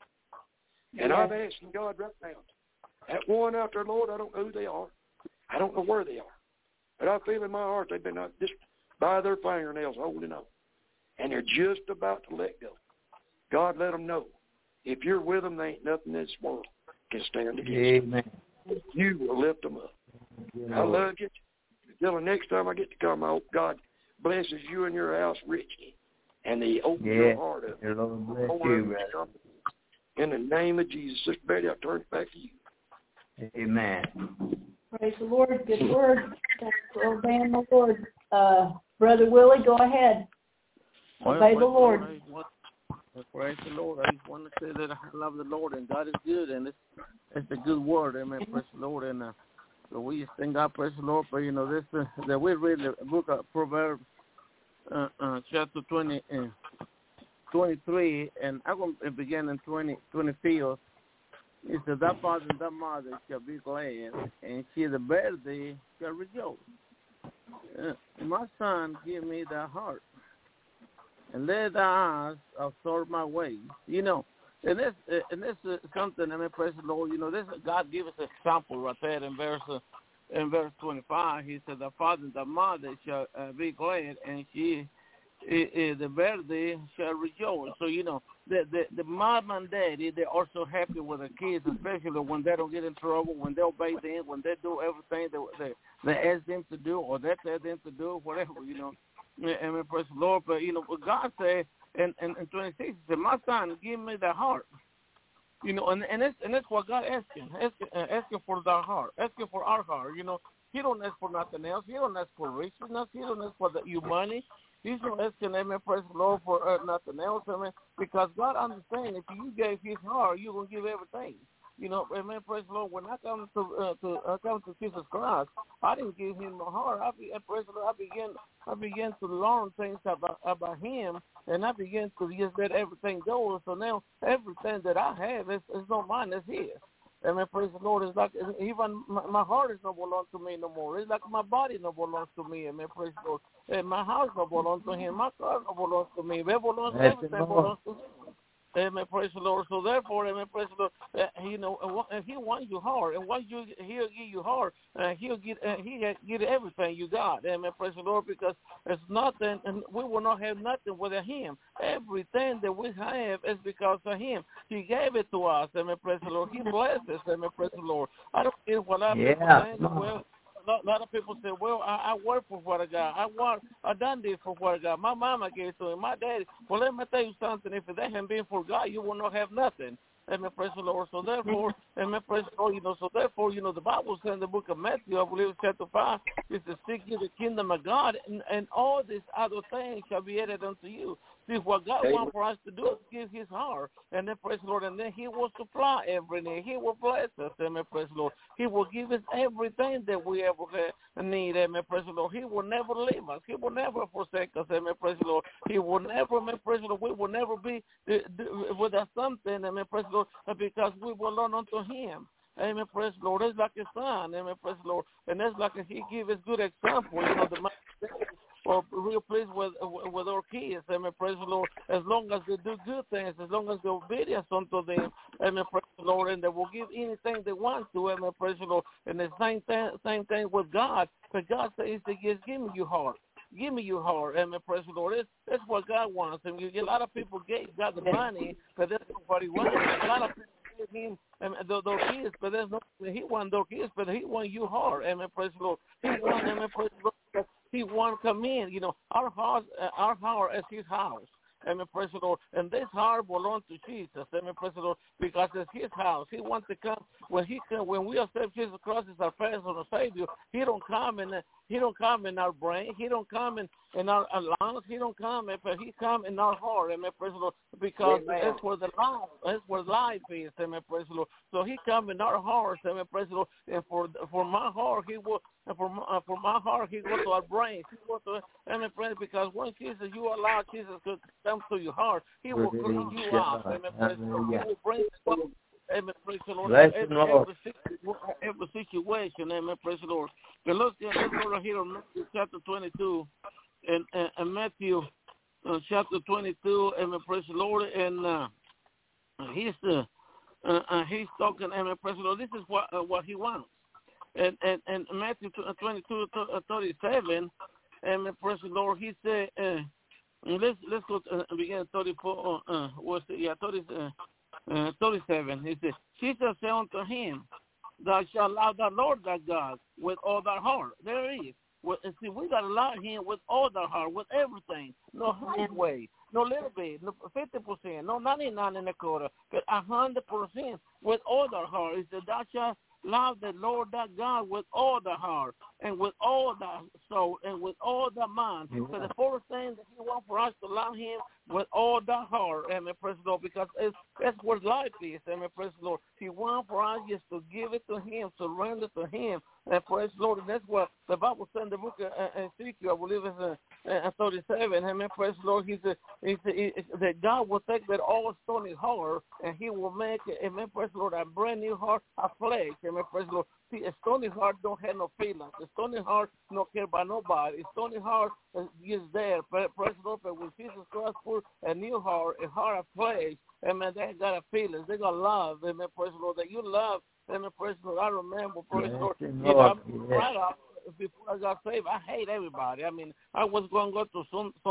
And I'm asking God right now, that one out there, Lord, I don't know who they are. I don't know where they are. But I feel in my heart they've been just by their fingernails holding on. And they're just about to let go. God, let them know. If you're with them, there ain't nothing in this world can stand against them. You will lift them up. I love you. Until the next time I get to come, I hope God blesses you and your house richly. And he opens your heart up. Lord bless you, brother. In the name of Jesus. Sister Betty, I turn it back to you. Amen. Praise the Lord. Good word. Thanks for obeying the Lord. Brother Willie, go ahead. Obey the Lord. Praise the Lord. I just want to say that I love the Lord and God is good and it's a good word. Amen. Praise the Lord. And so we just thank God. Praise the Lord. But you know this that we read the book of Proverbs, chapter 23, and I'm going to begin in 24. It says, "Thy father and thy mother shall be glad, and she that bears thee shall rejoice. My son, give me thy heart, and let thy eyes observe my ways." You know, and this is something. I mean, praise the Lord. You know, this God gave us an example right there in verse 25. He said, "Thy father and thy mother shall be glad, and she the verde shall rejoice." So you know, the mom and daddy, they're also happy with the kids, especially when they don't get in trouble, when they obey them, when they do everything they ask them to do, or they tell them to do, whatever, you know. And praise the Lord. But you know, what God said in 26, He said, "My son, give me the heart." You know, and that's what God asking for the heart, asking for our heart. You know, He don't ask for nothing else. He don't ask for richness. He don't ask for your money. He's not asking, amen, praise the Lord, for nothing else, amen, because God understands if you gave His heart, you're going to give everything. You know, amen, praise the Lord. When I come to Jesus Christ, I didn't give Him my heart. Praise the Lord, I began to learn things about Him, and I began to just let everything go. So now everything that I have is not mine, it's His. Amen, praise the Lord. It's like even my heart is not belong to me no more. It's like my body no belongs to me. Amen, praise the Lord. And my house no belongs to Him. My car no belongs to me. Everything belongs to Him. Amen, praise the Lord. So therefore, amen, praise the Lord. You know, He wants you hard, and once He'll give you hard, He'll get everything you got. Amen, praise the Lord. Because it's nothing, and we will not have nothing without Him. Everything that we have is because of Him. He gave it to us. Amen, praise the Lord. He blessed us. Amen, praise the Lord. I don't care what I've been saying. Well, lot of people say, well, I work for what I got. I done this for what I got. My mama gave it to me. My daddy. Well, let me tell you something. If it hadn't been for God, you will not have nothing. Amen, praise the Lord. So therefore, amen, praise the Lord, so therefore, the Bible says in the book of Matthew, I believe chapter 5, is to seek you the kingdom of God, and all these other things shall be added unto you. See, what God wants for us to do is give his heart, and then praise the Lord, and then he will supply every need. He will bless us, amen, praise the Lord. He will give us everything that we ever need, amen, praise the Lord. He will never leave us. He will never forsake us, amen, praise the Lord. He will never, amen, praise the Lord. We will never be without something, amen, praise the Lord, because we will learn unto him. Amen, praise the Lord. It's like a son, amen, praise the Lord. And that's like he gives us good example, the or real pleased with our kids, amen, praise the Lord, as long as they do good things, as long as they're obedient unto them, amen, praise the Lord, and they will give anything they want to, amen, praise the Lord. And the same thing with God, because God says, give me your heart. Give me your heart, amen, praise the Lord. That's what God wants. And a lot of people gave God the money, but that's not what he wants. A lot of people give him their kids, but there's no, he wants their kids, but he wants your heart, amen, praise the Lord. He wants, amen, praise the Lord. He wants to come in, our heart is his house. Amen, praise the Lord. And this heart belongs to Jesus. Amen, praise the Lord. Because it's his house. He wants to come. When we accept Jesus Christ as our personal Savior, he don't come in our brain. He don't come in our lungs. He don't come, but he come in our heart. Amen, praise the Lord. Because that's where life is. Amen, praise the Lord. So he come in our hearts. Amen, praise the Lord. And for my heart, he will. And for my heart, he goes to our brains. He goes to, amen, praise, because once Jesus, you allow Jesus to come to your heart, he will clean you up. Amen, praise the Lord. He will bring you, amen, praise the Lord. Every situation, amen, praise the Lord. But let's go right here on Matthew chapter 22, and Matthew chapter 22, amen, praise the Lord, and he's talking, amen, praise the Lord. This is what he wants. And Matthew 22:37, and praise the Lord, he said, let's go to begin at 34. 37. He said, Jesus said unto him, "Thou shalt love the Lord thy God with all thy heart." There it is. See, we got to love him with all thy heart, with everything. No halfway, no little bit, no 50%, no 99 and a quarter, but 100% with all thy heart. He said, "Thou shalt love the Lord thy God with all the heart and with all the soul and with all the mind." So the first thing that he wants for us to love him with all the heart, amen, praise the Lord, because that's what life is, amen, praise the Lord. He wants for us just to give it to him, surrender to him, and praise the Lord. And that's what the Bible said in the book of Ezekiel, I believe it's 37, amen, praise the Lord. He said that God will take that old stony heart and he will make, amen, praise the Lord, a brand new heart of flesh, amen, praise the Lord. See, a stony heart don't have no feelings. A stony heart don't care about nobody. A stony heart is there. Praise the Lord. But when Jesus Christ put a new heart, a heart of flesh, amen, they got a feelings. They got love, amen, praise the Lord. That you love, amen, praise the Lord. I remember, praise the Lord. Right off, before I got saved, I hate everybody. I mean, I was going to go through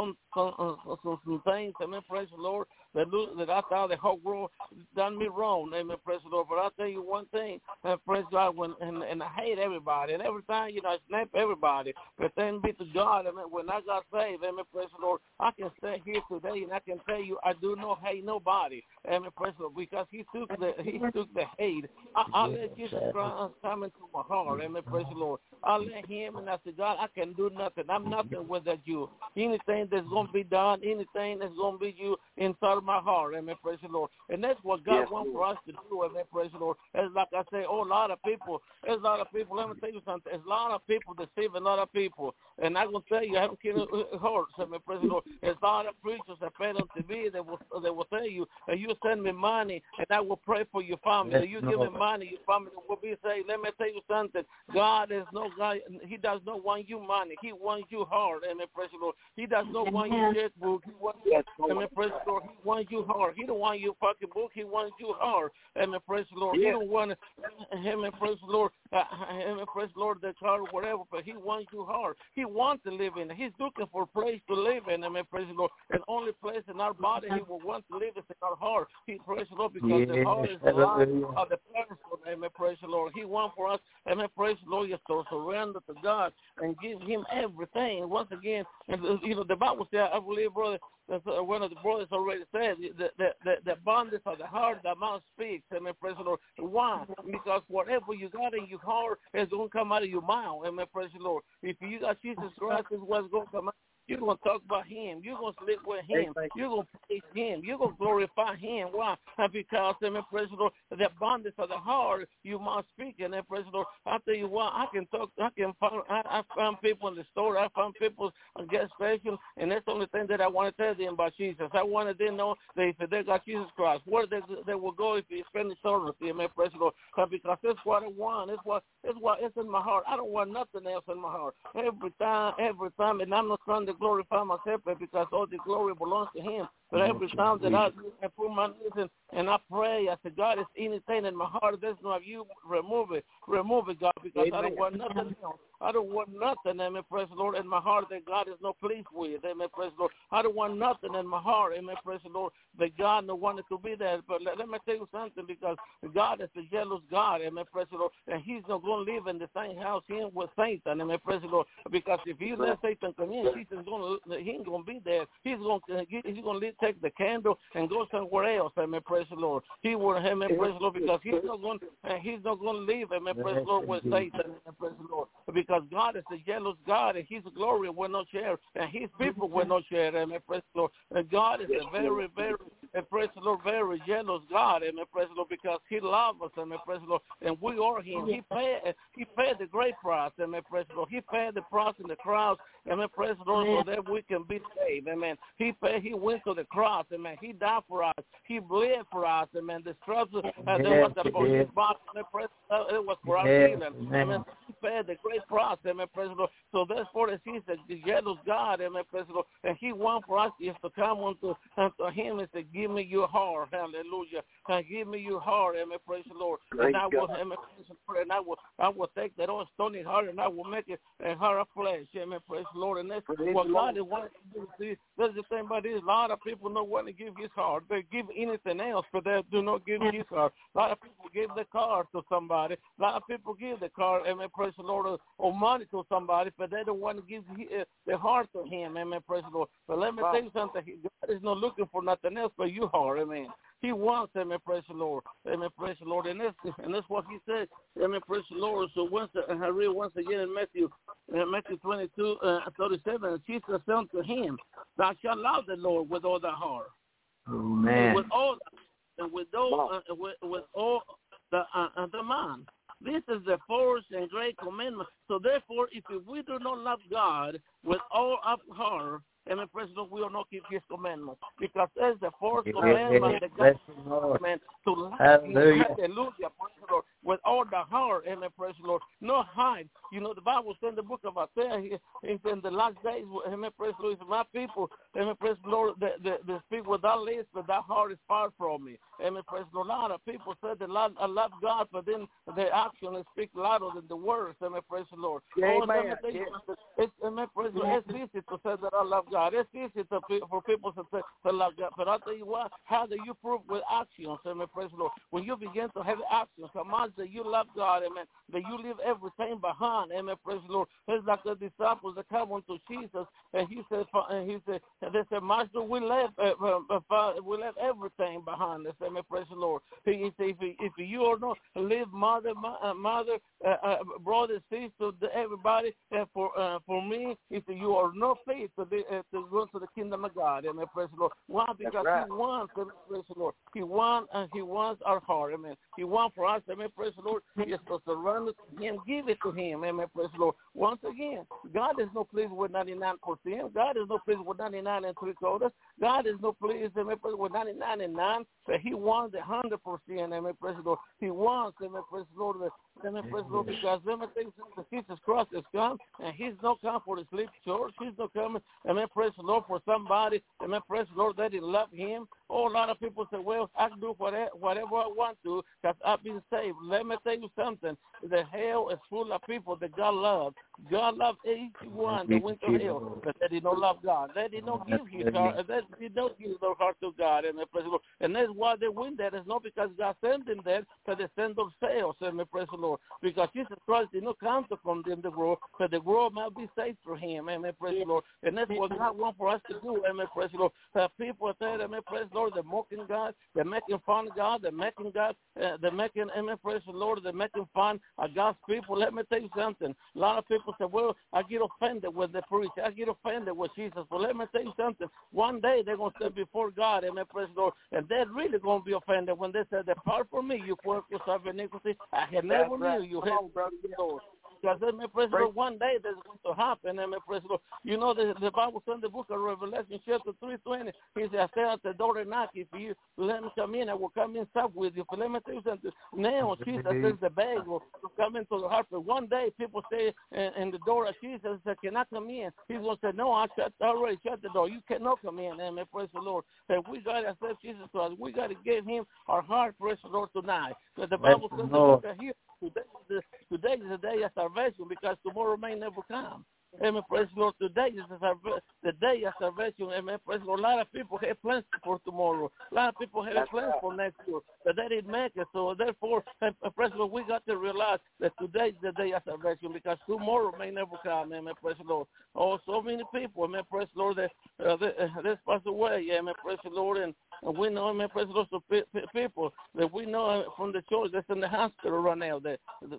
some things, amen, praise the Lord, that I thought the whole world done me wrong, amen, praise the Lord. But I'll tell you one thing, praise God, and I hate everybody. And every time, I snap everybody. But thank be to God, amen, when I got saved, amen, praise the Lord, I can stay here today and I can tell you I do not hate nobody, amen, praise the Lord, because he took the hate. I let Jesus Christ come into my heart, amen, praise the Lord. I let him, and I said, God, I can do nothing. I'm nothing without you. Anything that's going to be done, anything that's going to be you inside of my heart, amen, praise the Lord. And that's what God wants for us to do, amen, praise the Lord. It's like I say, a lot of people, let me tell you something, there's a lot of people deceiving a lot of people. And I'm going to tell you, I haven't killed hearts, amen, praise the Lord. There's a lot of preachers that pay on TV that will tell you, you send me money, and I will pray for your family. You give me money, your family will be saved. Let me tell you something, God is no God. He does not want you money. He wants you heart. Amen. Praise the Lord. He does not want you checkbook. He wants you. Amen. Praise the Lord. He wants you hard. He don't want your fucking book. He wants you hard. Amen. Praise the Lord. He don't want him and praise the Lord. Him and praise the Lord, the car or whatever. But he wants you hard. He wants to live in. He's looking for a place to live in. Amen. Praise the Lord. And only place in our body he will want to live is in our heart. He praise the Lord because the heart is the life of the person. Amen. Praise the Lord. He wants for us. Amen. Praise the Lord. To surrender to God and give Him everything. Once again, and the Bible says, I believe, brother, one of the brothers already said, the bondage of the heart, the mouth speaks. Amen. Praise the Lord. Why? Because whatever you got in your heart is going to come out of your mouth. Amen. Praise the Lord. If you got Jesus Christ, is what's going to come out. You're going to talk about Him. You're going to live with Him. You're going to praise Him. You're going to glorify Him. Why? Because, amen, praise the Lord, the abundance of the heart, you must speak. And then, praise the Lord, I tell you what, I found people in the store. I found people on gas station, and that's the only thing that I want to tell them about Jesus. I wanted them to know that if they got Jesus Christ, where they will go if you spend eternity. Amen, praise the Lord. Because that's what I want. It's in my heart. I don't want nothing else in my heart. Every time, and I'm not trying to glorify myself because all the glory belongs to Him. But every time that I put my knees in and I pray, I say, God, it's anything in my heart that's not you, remove it, God, because I don't want nothing else. I don't want nothing, amen, praise the Lord, in my heart that God is not pleased with, amen, praise the Lord. I don't want nothing in my heart, amen, praise the Lord, that God no wanted to be there. But let me tell you something, because God is a jealous God, amen, praise the Lord, and He's not going to live in the same house here with Satan, amen, praise the Lord, because if you let Satan come in, he ain't going to be there. He's going to take the candle and go somewhere else, amen, praise the Lord. He will, amen, praise the Lord, because he's not going to live, amen, praise the Lord, with Satan, amen, praise the Lord, because God is a jealous God, and His glory will not share, and His people will not share, amen, praise the Lord. And God is a very, very, praise the Lord, very jealous God, amen, praise the Lord, because He loves us, amen, praise the Lord, and we are Him. He paid the great price, amen, praise the Lord. He paid the price in the cross, amen, praise the Lord, so that we can be saved, amen. He went to the cross, amen. He died for us. He bled for us, amen. The stripes that was upon His body, it was for our healing, amen. He paid the great price, amen, praise the Lord. So therefore, He's the jealous God, amen, praise the Lord. And He wants for us is to come unto Him and say, give me your heart, hallelujah. Give me your heart, amen, praise the Lord. And I will, amen, praise the Lord, and I will take that old stony heart and I will make it a heart of flesh, amen, praise the Lord. And that's what God is wanting to do. See, that's the thing about this. A lot of people don't want to give His heart. They give anything else, but they do not give His heart. A lot of people give the car to somebody. A lot of people give the car, amen, praise the Lord, or money to somebody, but they don't want to give their heart to Him, amen, praise the Lord. But let me tell you something. God is not looking for nothing else but your heart, amen. He wants, amen, praise the Lord, amen, praise the Lord. And that's what He said, amen, praise the Lord. So I read once again in Matthew 22, 37, Jesus said unto him, thou shalt love the Lord with all thy heart. Amen. With all the mind. This is the first and great commandment. So therefore, if we do not love God with all our heart, amen, praise the Lord, we will not keep His commandments. Because that's the first commandment that God commanded to love Him. Hallelujah, praise the Lord, with all the heart, amen, praise the Lord. No hide. You know, the Bible says in the book of Isaiah, it's in the last days, amen, praise the Lord, it's my people, amen, praise the Lord, they speak without lips, but that heart is far from me. Amen, praise the Lord. A lot of people say they love God, but then their actions speak louder than the words, amen, praise the Lord. Amen. Amen, praise the Lord. It's easy to say that I love God. It's easy for people to say to love God. But I'll tell you what, how do you prove with actions, amen, praise the Lord? When you begin to have actions, commands that you love God, amen, that you leave everything behind, amen, praise the Lord. It's like the disciples that come unto Jesus, and they said, Master, we left everything behind us, amen, praise the Lord. He said, if you are not leave mother, brother, sister, everybody, for me, if you are not fit to go to the kingdom of God, amen, praise the Lord. Why? Because He wants, amen, praise the Lord. He wants our heart, amen. He wants for us, amen, praise the Lord. Yes, to surrender to Him, give it to Him, amen, praise the Lord. Once again, God is not pleased with 99%. God is not pleased with 99 3/4. God is not pleased, amen, praise with 99 and 9, but He wants 100%, amen, praise the Lord. He wants, amen, praise the Lord, amen, praise the Lord, because amen, Jesus Christ has come, and He's not come for the sleep church. He's not coming, amen, praise the Lord, for somebody, amen, praise the Lord, that didn't love Him, Oh, a lot of people say, well, I can do whatever I want to because I've been saved. Let me tell you something. The hell is full of people that God loves. God loves each one that went to hell, but they did not love God. They did not give his heart. They did not give their heart to God. And praise the Lord. And that's why they win that. It's not because God sent them there, but they sent themselves. And praise the Lord. Because Jesus Christ did not come to condemn the world, but the world might be saved through him. Amen. Praise the Lord. And that's what God wants for us to do. Amen. Praise the Lord. People say, amen. Praise the Lord. They're mocking God. They're making fun of God. They're making God. They're making, amen. Praise the Lord. They're making fun of God's people. Let me tell you something. A lot of people say, well, I get offended when they preach. I get offended with Jesus. Well, let me tell you something. One day they're going to stand before God, amen, praise the Lord, and they're really going to be offended when they say, depart from me, you workers of iniquity. I had never knew you. Lord. Because, amen, praise the Lord, one day that's going to happen, amen, praise the Lord. You know, the Bible says in the book of Revelation, chapter 3:20, he said, I stand at the door and knock. If you let me come in, I will come in sup with you. But let me tell you something. Now, Jesus says the bag will come into the heart. But one day, people say in the door of Jesus, they cannot come in. He's going to say, no, I already shut the door. You cannot come in, amen, praise the Lord. And we got to accept Jesus Christ. We got to give him our heart, praise the Lord, tonight. Because the Bible says that here, today is the day of salvation because tomorrow may never come. Amen. Praise the Lord. Today is the day of salvation. Amen. Praise the Lord. A lot of people have plans for tomorrow. A lot of people have plans for next year, but they didn't make it. So therefore, praise the Lord, we got to realize that today is the day of salvation because tomorrow may never come. Amen. Praise the Lord. Oh, so many people. Amen. Praise the Lord. They passed away. Amen. Praise the Lord. And we know, amen. Praise the Lord. So people that we know from the church that's in the hospital right now. That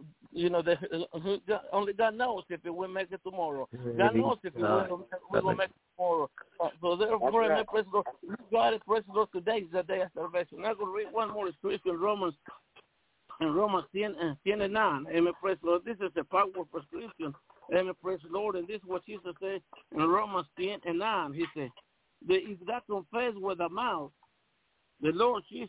only God knows if it will make it tomorrow. God knows if we will make it tomorrow. So therefore, amen, praise the Lord. We got it, praise the Lord. Today is the day of salvation. I'm going to read one more scripture in Romans 10:9. Amen, praise the Lord. This is a powerful prescription. Amen, praise the Lord. And this is what Jesus said in Romans 10:9. He said, if thou confess with the mouth the Lord Jesus,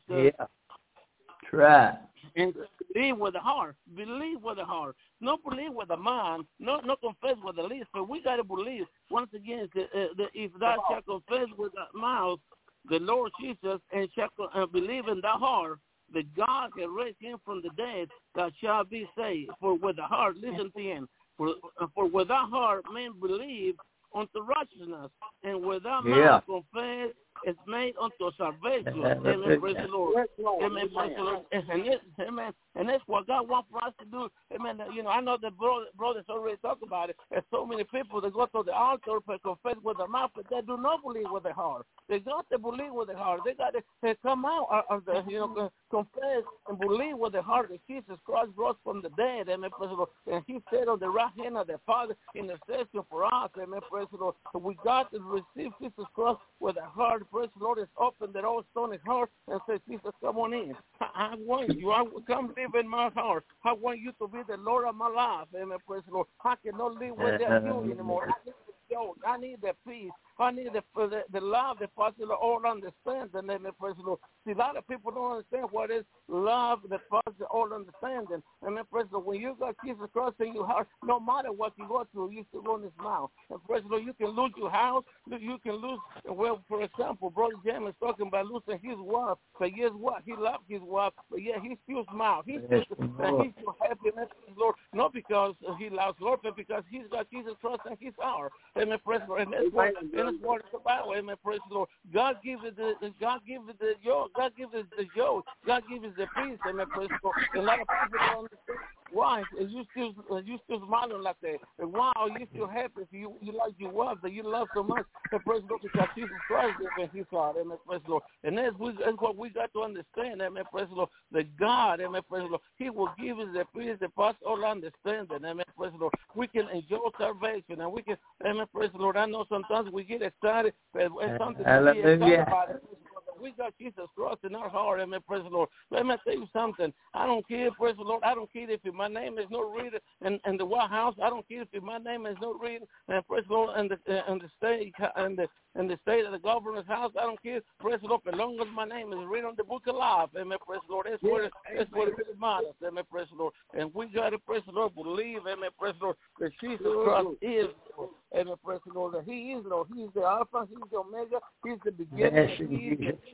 right, and believe with the heart. Believe with the heart. Not believe with the mind. Not confess with the lips. But we got to believe. Once again, if thou shalt confess with the mouth the Lord Jesus and shalt believe in thy heart that God can raise him from the dead, thou shalt be saved. For with the heart, listen to him. For with thy heart men believe unto righteousness, and with thy mouth confess is made unto salvation. Amen. Praise the Lord. Amen. Praise the Lord. Amen. And that's what God wants for us to do. Amen. You know, I know the brothers already talked about it. There's so many people that go to the altar and confess with their mouth, but they do not believe with their heart. They got to believe with their heart. They got to come out of the, confess and believe with their heart that Jesus Christ rose from the dead. Amen. Praise the Lord. And he said on the right hand of the Father in the session for us. Amen. Praise the Lord. So we got to receive Jesus Christ with our heart. Praise the Lord. Is open that old stony heart and say, Jesus, come on in. I want you. I will come live in my heart. I want you to be the Lord of my life. Amen. Praise the Lord. I cannot live without you anymore. I need the peace. I need the love that passes all understanding. Amen. Praise the Lord. See, a lot of people don't understand what is love that passes all understanding. Amen. Praise the Lord. When you got Jesus Christ in your heart, no matter what you go through, you still on his mouth. And praise the Lord, you can lose your house. You can lose, well, for example, Brother James is talking about losing his wife. But guess what? He loved his wife. But yeah, he still smiles. He's still happy. Lord, not because he loves Lord, but because he's got Jesus Christ in his heart. Amen. Praise the Lord. And that's what it's about. Amen. Praise the Lord. God gives it the yoke. God gives it the yoke. God gives it the peace. Amen. Praise the Lord. A lot of people don't understand why you still smiling like that. And why are you still happy if you like your wife that you love so much? And praise the Lord, because Jesus Christ is in his heart. Amen. Praise the Lord. And that's what we got to understand. Amen. Praise the Lord. That God, amen. Praise the Lord, he will give us the peace that passes all understanding. Amen. Praise the Lord. We can enjoy salvation and we can, amen. Praise the Lord. I know sometimes we get excited, but it's something to be excited about it. We got Jesus Christ in our heart. Amen. Praise the Lord. Let me tell you something. I don't care, praise the Lord. I don't care if my name is not written in the White House. I don't care if my name is not written, and praise the Lord, in the state and the state of the governor's house. I don't care, praise the Lord, as long as my name is written on the book of life. Amen. Praise the Lord. That's what it really matters. Amen. Praise the Lord. And we got to, praise the Lord, believe, amen. Praise the Lord, that Jesus Christ is Lord. Amen. Praise the Lord. That he is Lord. He is the Alpha. He is the Omega. He is the beginning.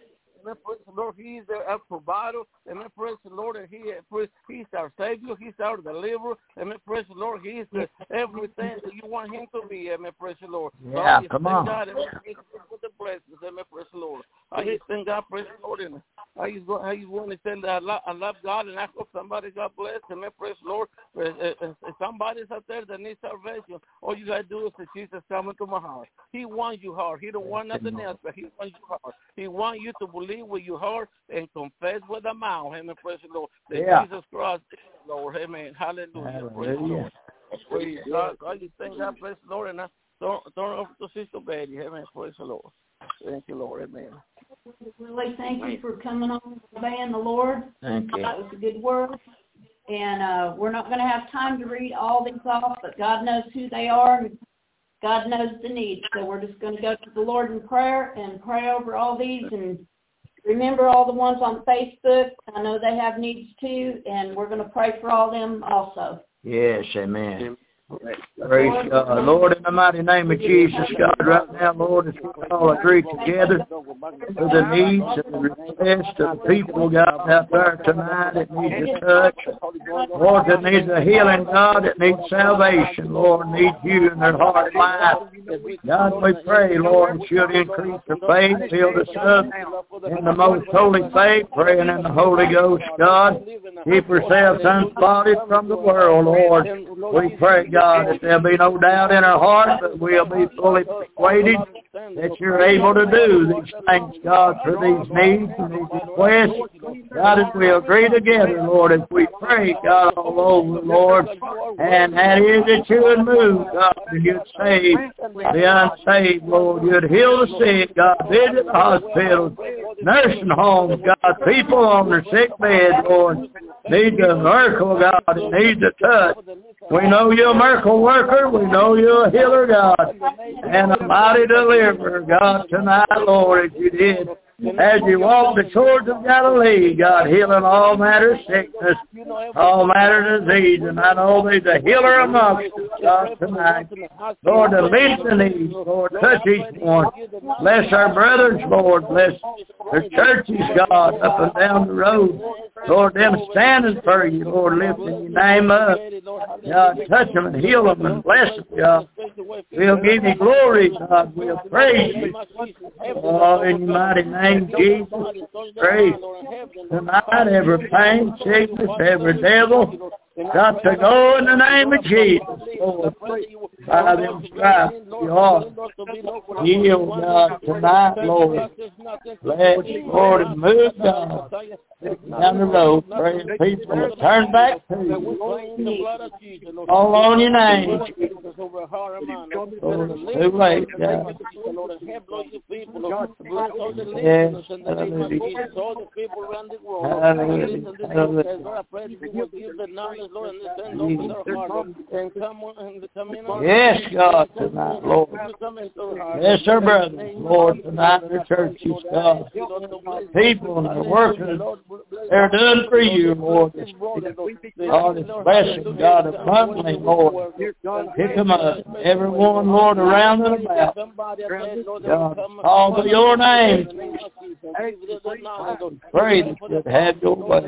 and praise the Lord, He is our provider, and praise the Lord, and He's our Savior, He's our deliverer, and praise the Lord, He is everything that you want Him to be, amen, praise the Lord. Yeah, come on. God, and with the blessings, amen, praise the Lord. I just thank God, praise the Lord, and I just want to say that I love God, and I hope somebody got blessed, amen, praise the Lord. If somebody's out there that needs salvation, all you got to do is say, Jesus, come into my heart. He wants you heart. He don't want nothing else, but He wants you heart. He wants you to believe with your heart and confess with the mouth, amen, praise the Lord, that Jesus Christ is Lord, amen, hallelujah, praise the Lord. Praise God. I just thank God, praise the Lord, and I turn over to Sister Betty, amen, praise the Lord. Thank you, Lord, amen. Willie, thank you for coming on and obeying the Lord. Thank you. That was a good word. And we're not going to have time to read all these off, but God knows who they are, and God knows the needs. So we're just going to go to the Lord in prayer and pray over all these. And remember all the ones on Facebook. I know they have needs too, and we're going to pray for all them also. Yes, amen. Praise God. Lord, in the mighty name of Jesus, God, right now, Lord, as we all agree together for the needs and the requests of the people, God, out there tonight that needs a touch. Lord, that needs a healing, God, that needs salvation, Lord, needs you in their heart and life. God, we pray, Lord, that you'll increase their faith, build us up in the most holy faith, praying in the Holy Ghost, God. Keep ourselves unspotted from the world, Lord. We pray, God, that there'll be no doubt in our heart, but we'll be fully persuaded that you're able to do these things, God, for these needs and these requests. God, as we agree together, Lord, as we pray, God, all over, Lord, and that is that you would move, God, and you'd save the unsaved, Lord. You'd heal the sick, God, visit the hospitals, nursing homes, God, people on their sick beds, Lord, need a miracle, God, it needs a touch. We know you're a miracle worker. We know you're a healer, God, and a mighty deliverer, God, tonight, Lord, as you did. As you walk the shores of Galilee, God, healing all matter of sickness, all matter of disease, and I know there's a healer amongst us, God, tonight. Lord, to meet the needs, Lord, touch each one. Bless our brothers, Lord, bless their churches, God, up and down the road. Lord, them standing for you, Lord, lifting your name up. God, touch them and heal them and bless them, God. We'll give you glory, God. We'll praise you. Oh, in your mighty name, Jesus, praise. Tonight, every pain, sickness, every devil, got to go in the name of Jesus, Lord. By them stripes, you are healed, God, tonight, Lord. Bless, Lord, and move, God. Down the road, praying people to turn back to you. All on your name. Lord, it's too late, God. Yes, hallelujah. Yes, God, tonight, Lord. Bless our brothers, Lord, tonight in their churches, God. People and their workers, they're done for you, Lord. God, it's blessing, God, abundantly, Lord. Pick them up. Everyone, Lord, around and about. God, call to your name. Pray that you'd have your way.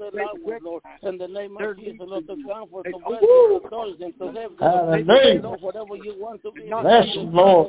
Hallelujah. Bless them, Lord.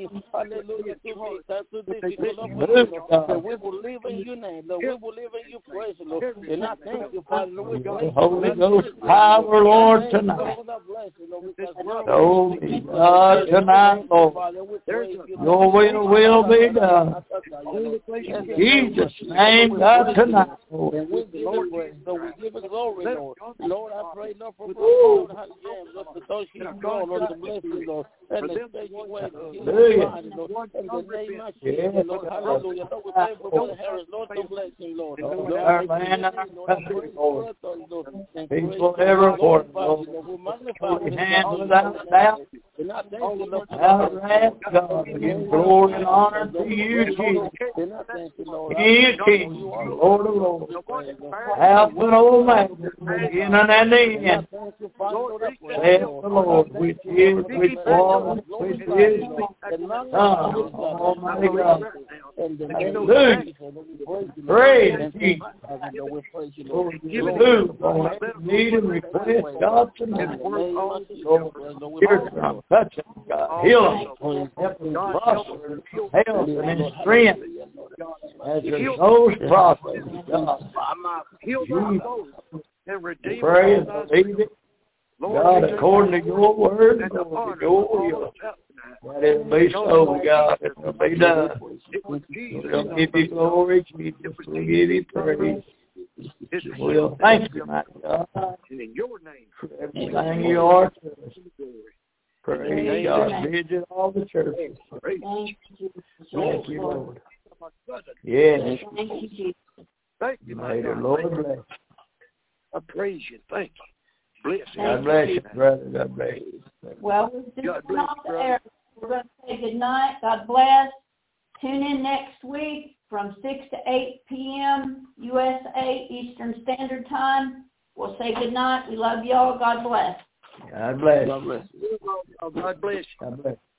Move, God. We believe in your name, Lord. We believe in your praise, Lord. And I thank you, Father. The Holy Ghost power, Lord, tonight. Oh, God, tonight, Lord. Your will be done. In Jesus' name, God, tonight, Lord. And we give it glory, Lord. Lord, I pray, Lord, for Lord, to touch you, Lord, to bless you, Lord. And to take you away, Lord. In the name of Jesus, Lord, hallelujah. Lord, we pray for Brother Harris, Lord, to bless him, Lord. Our land and our country, Lord. People everywhere, Lord. We hand without doubt. Out wrath, God, we give glory and honor to you, Jesus. King of kings, Lord of lords. Alpha and Omega, beginning and the end. Saith the Lord, which is, which was, which is, Son, Almighty God. And the Hallelujah. Praise Jesus. Lord, you move on every need and request, God, tonight. Lord, hear from touch them, God. Heal them. Help them prosper. Health and in strength as their souls prosper, God. Jesus. Pray and believe it. God, according to your word, according to your will. That it be so, God. It will be done. We'll give you glory, Jesus. We'll give you praise. We'll thank you, my God, for everything you are to us. Praise God. Visit all the churches. Thank you, Lord. Yes. Thank you, Jesus. Thank you, May the Lord bless. I praise you. Thank you. Bless you. God bless you, brother. God bless you. Well, we're just off the air. We're going to say good night. God bless. Tune in next week from 6 to 8 p.m. USA Eastern Standard Time. We'll say good night. We love y'all. God bless. God bless. God bless. God bless. God bless.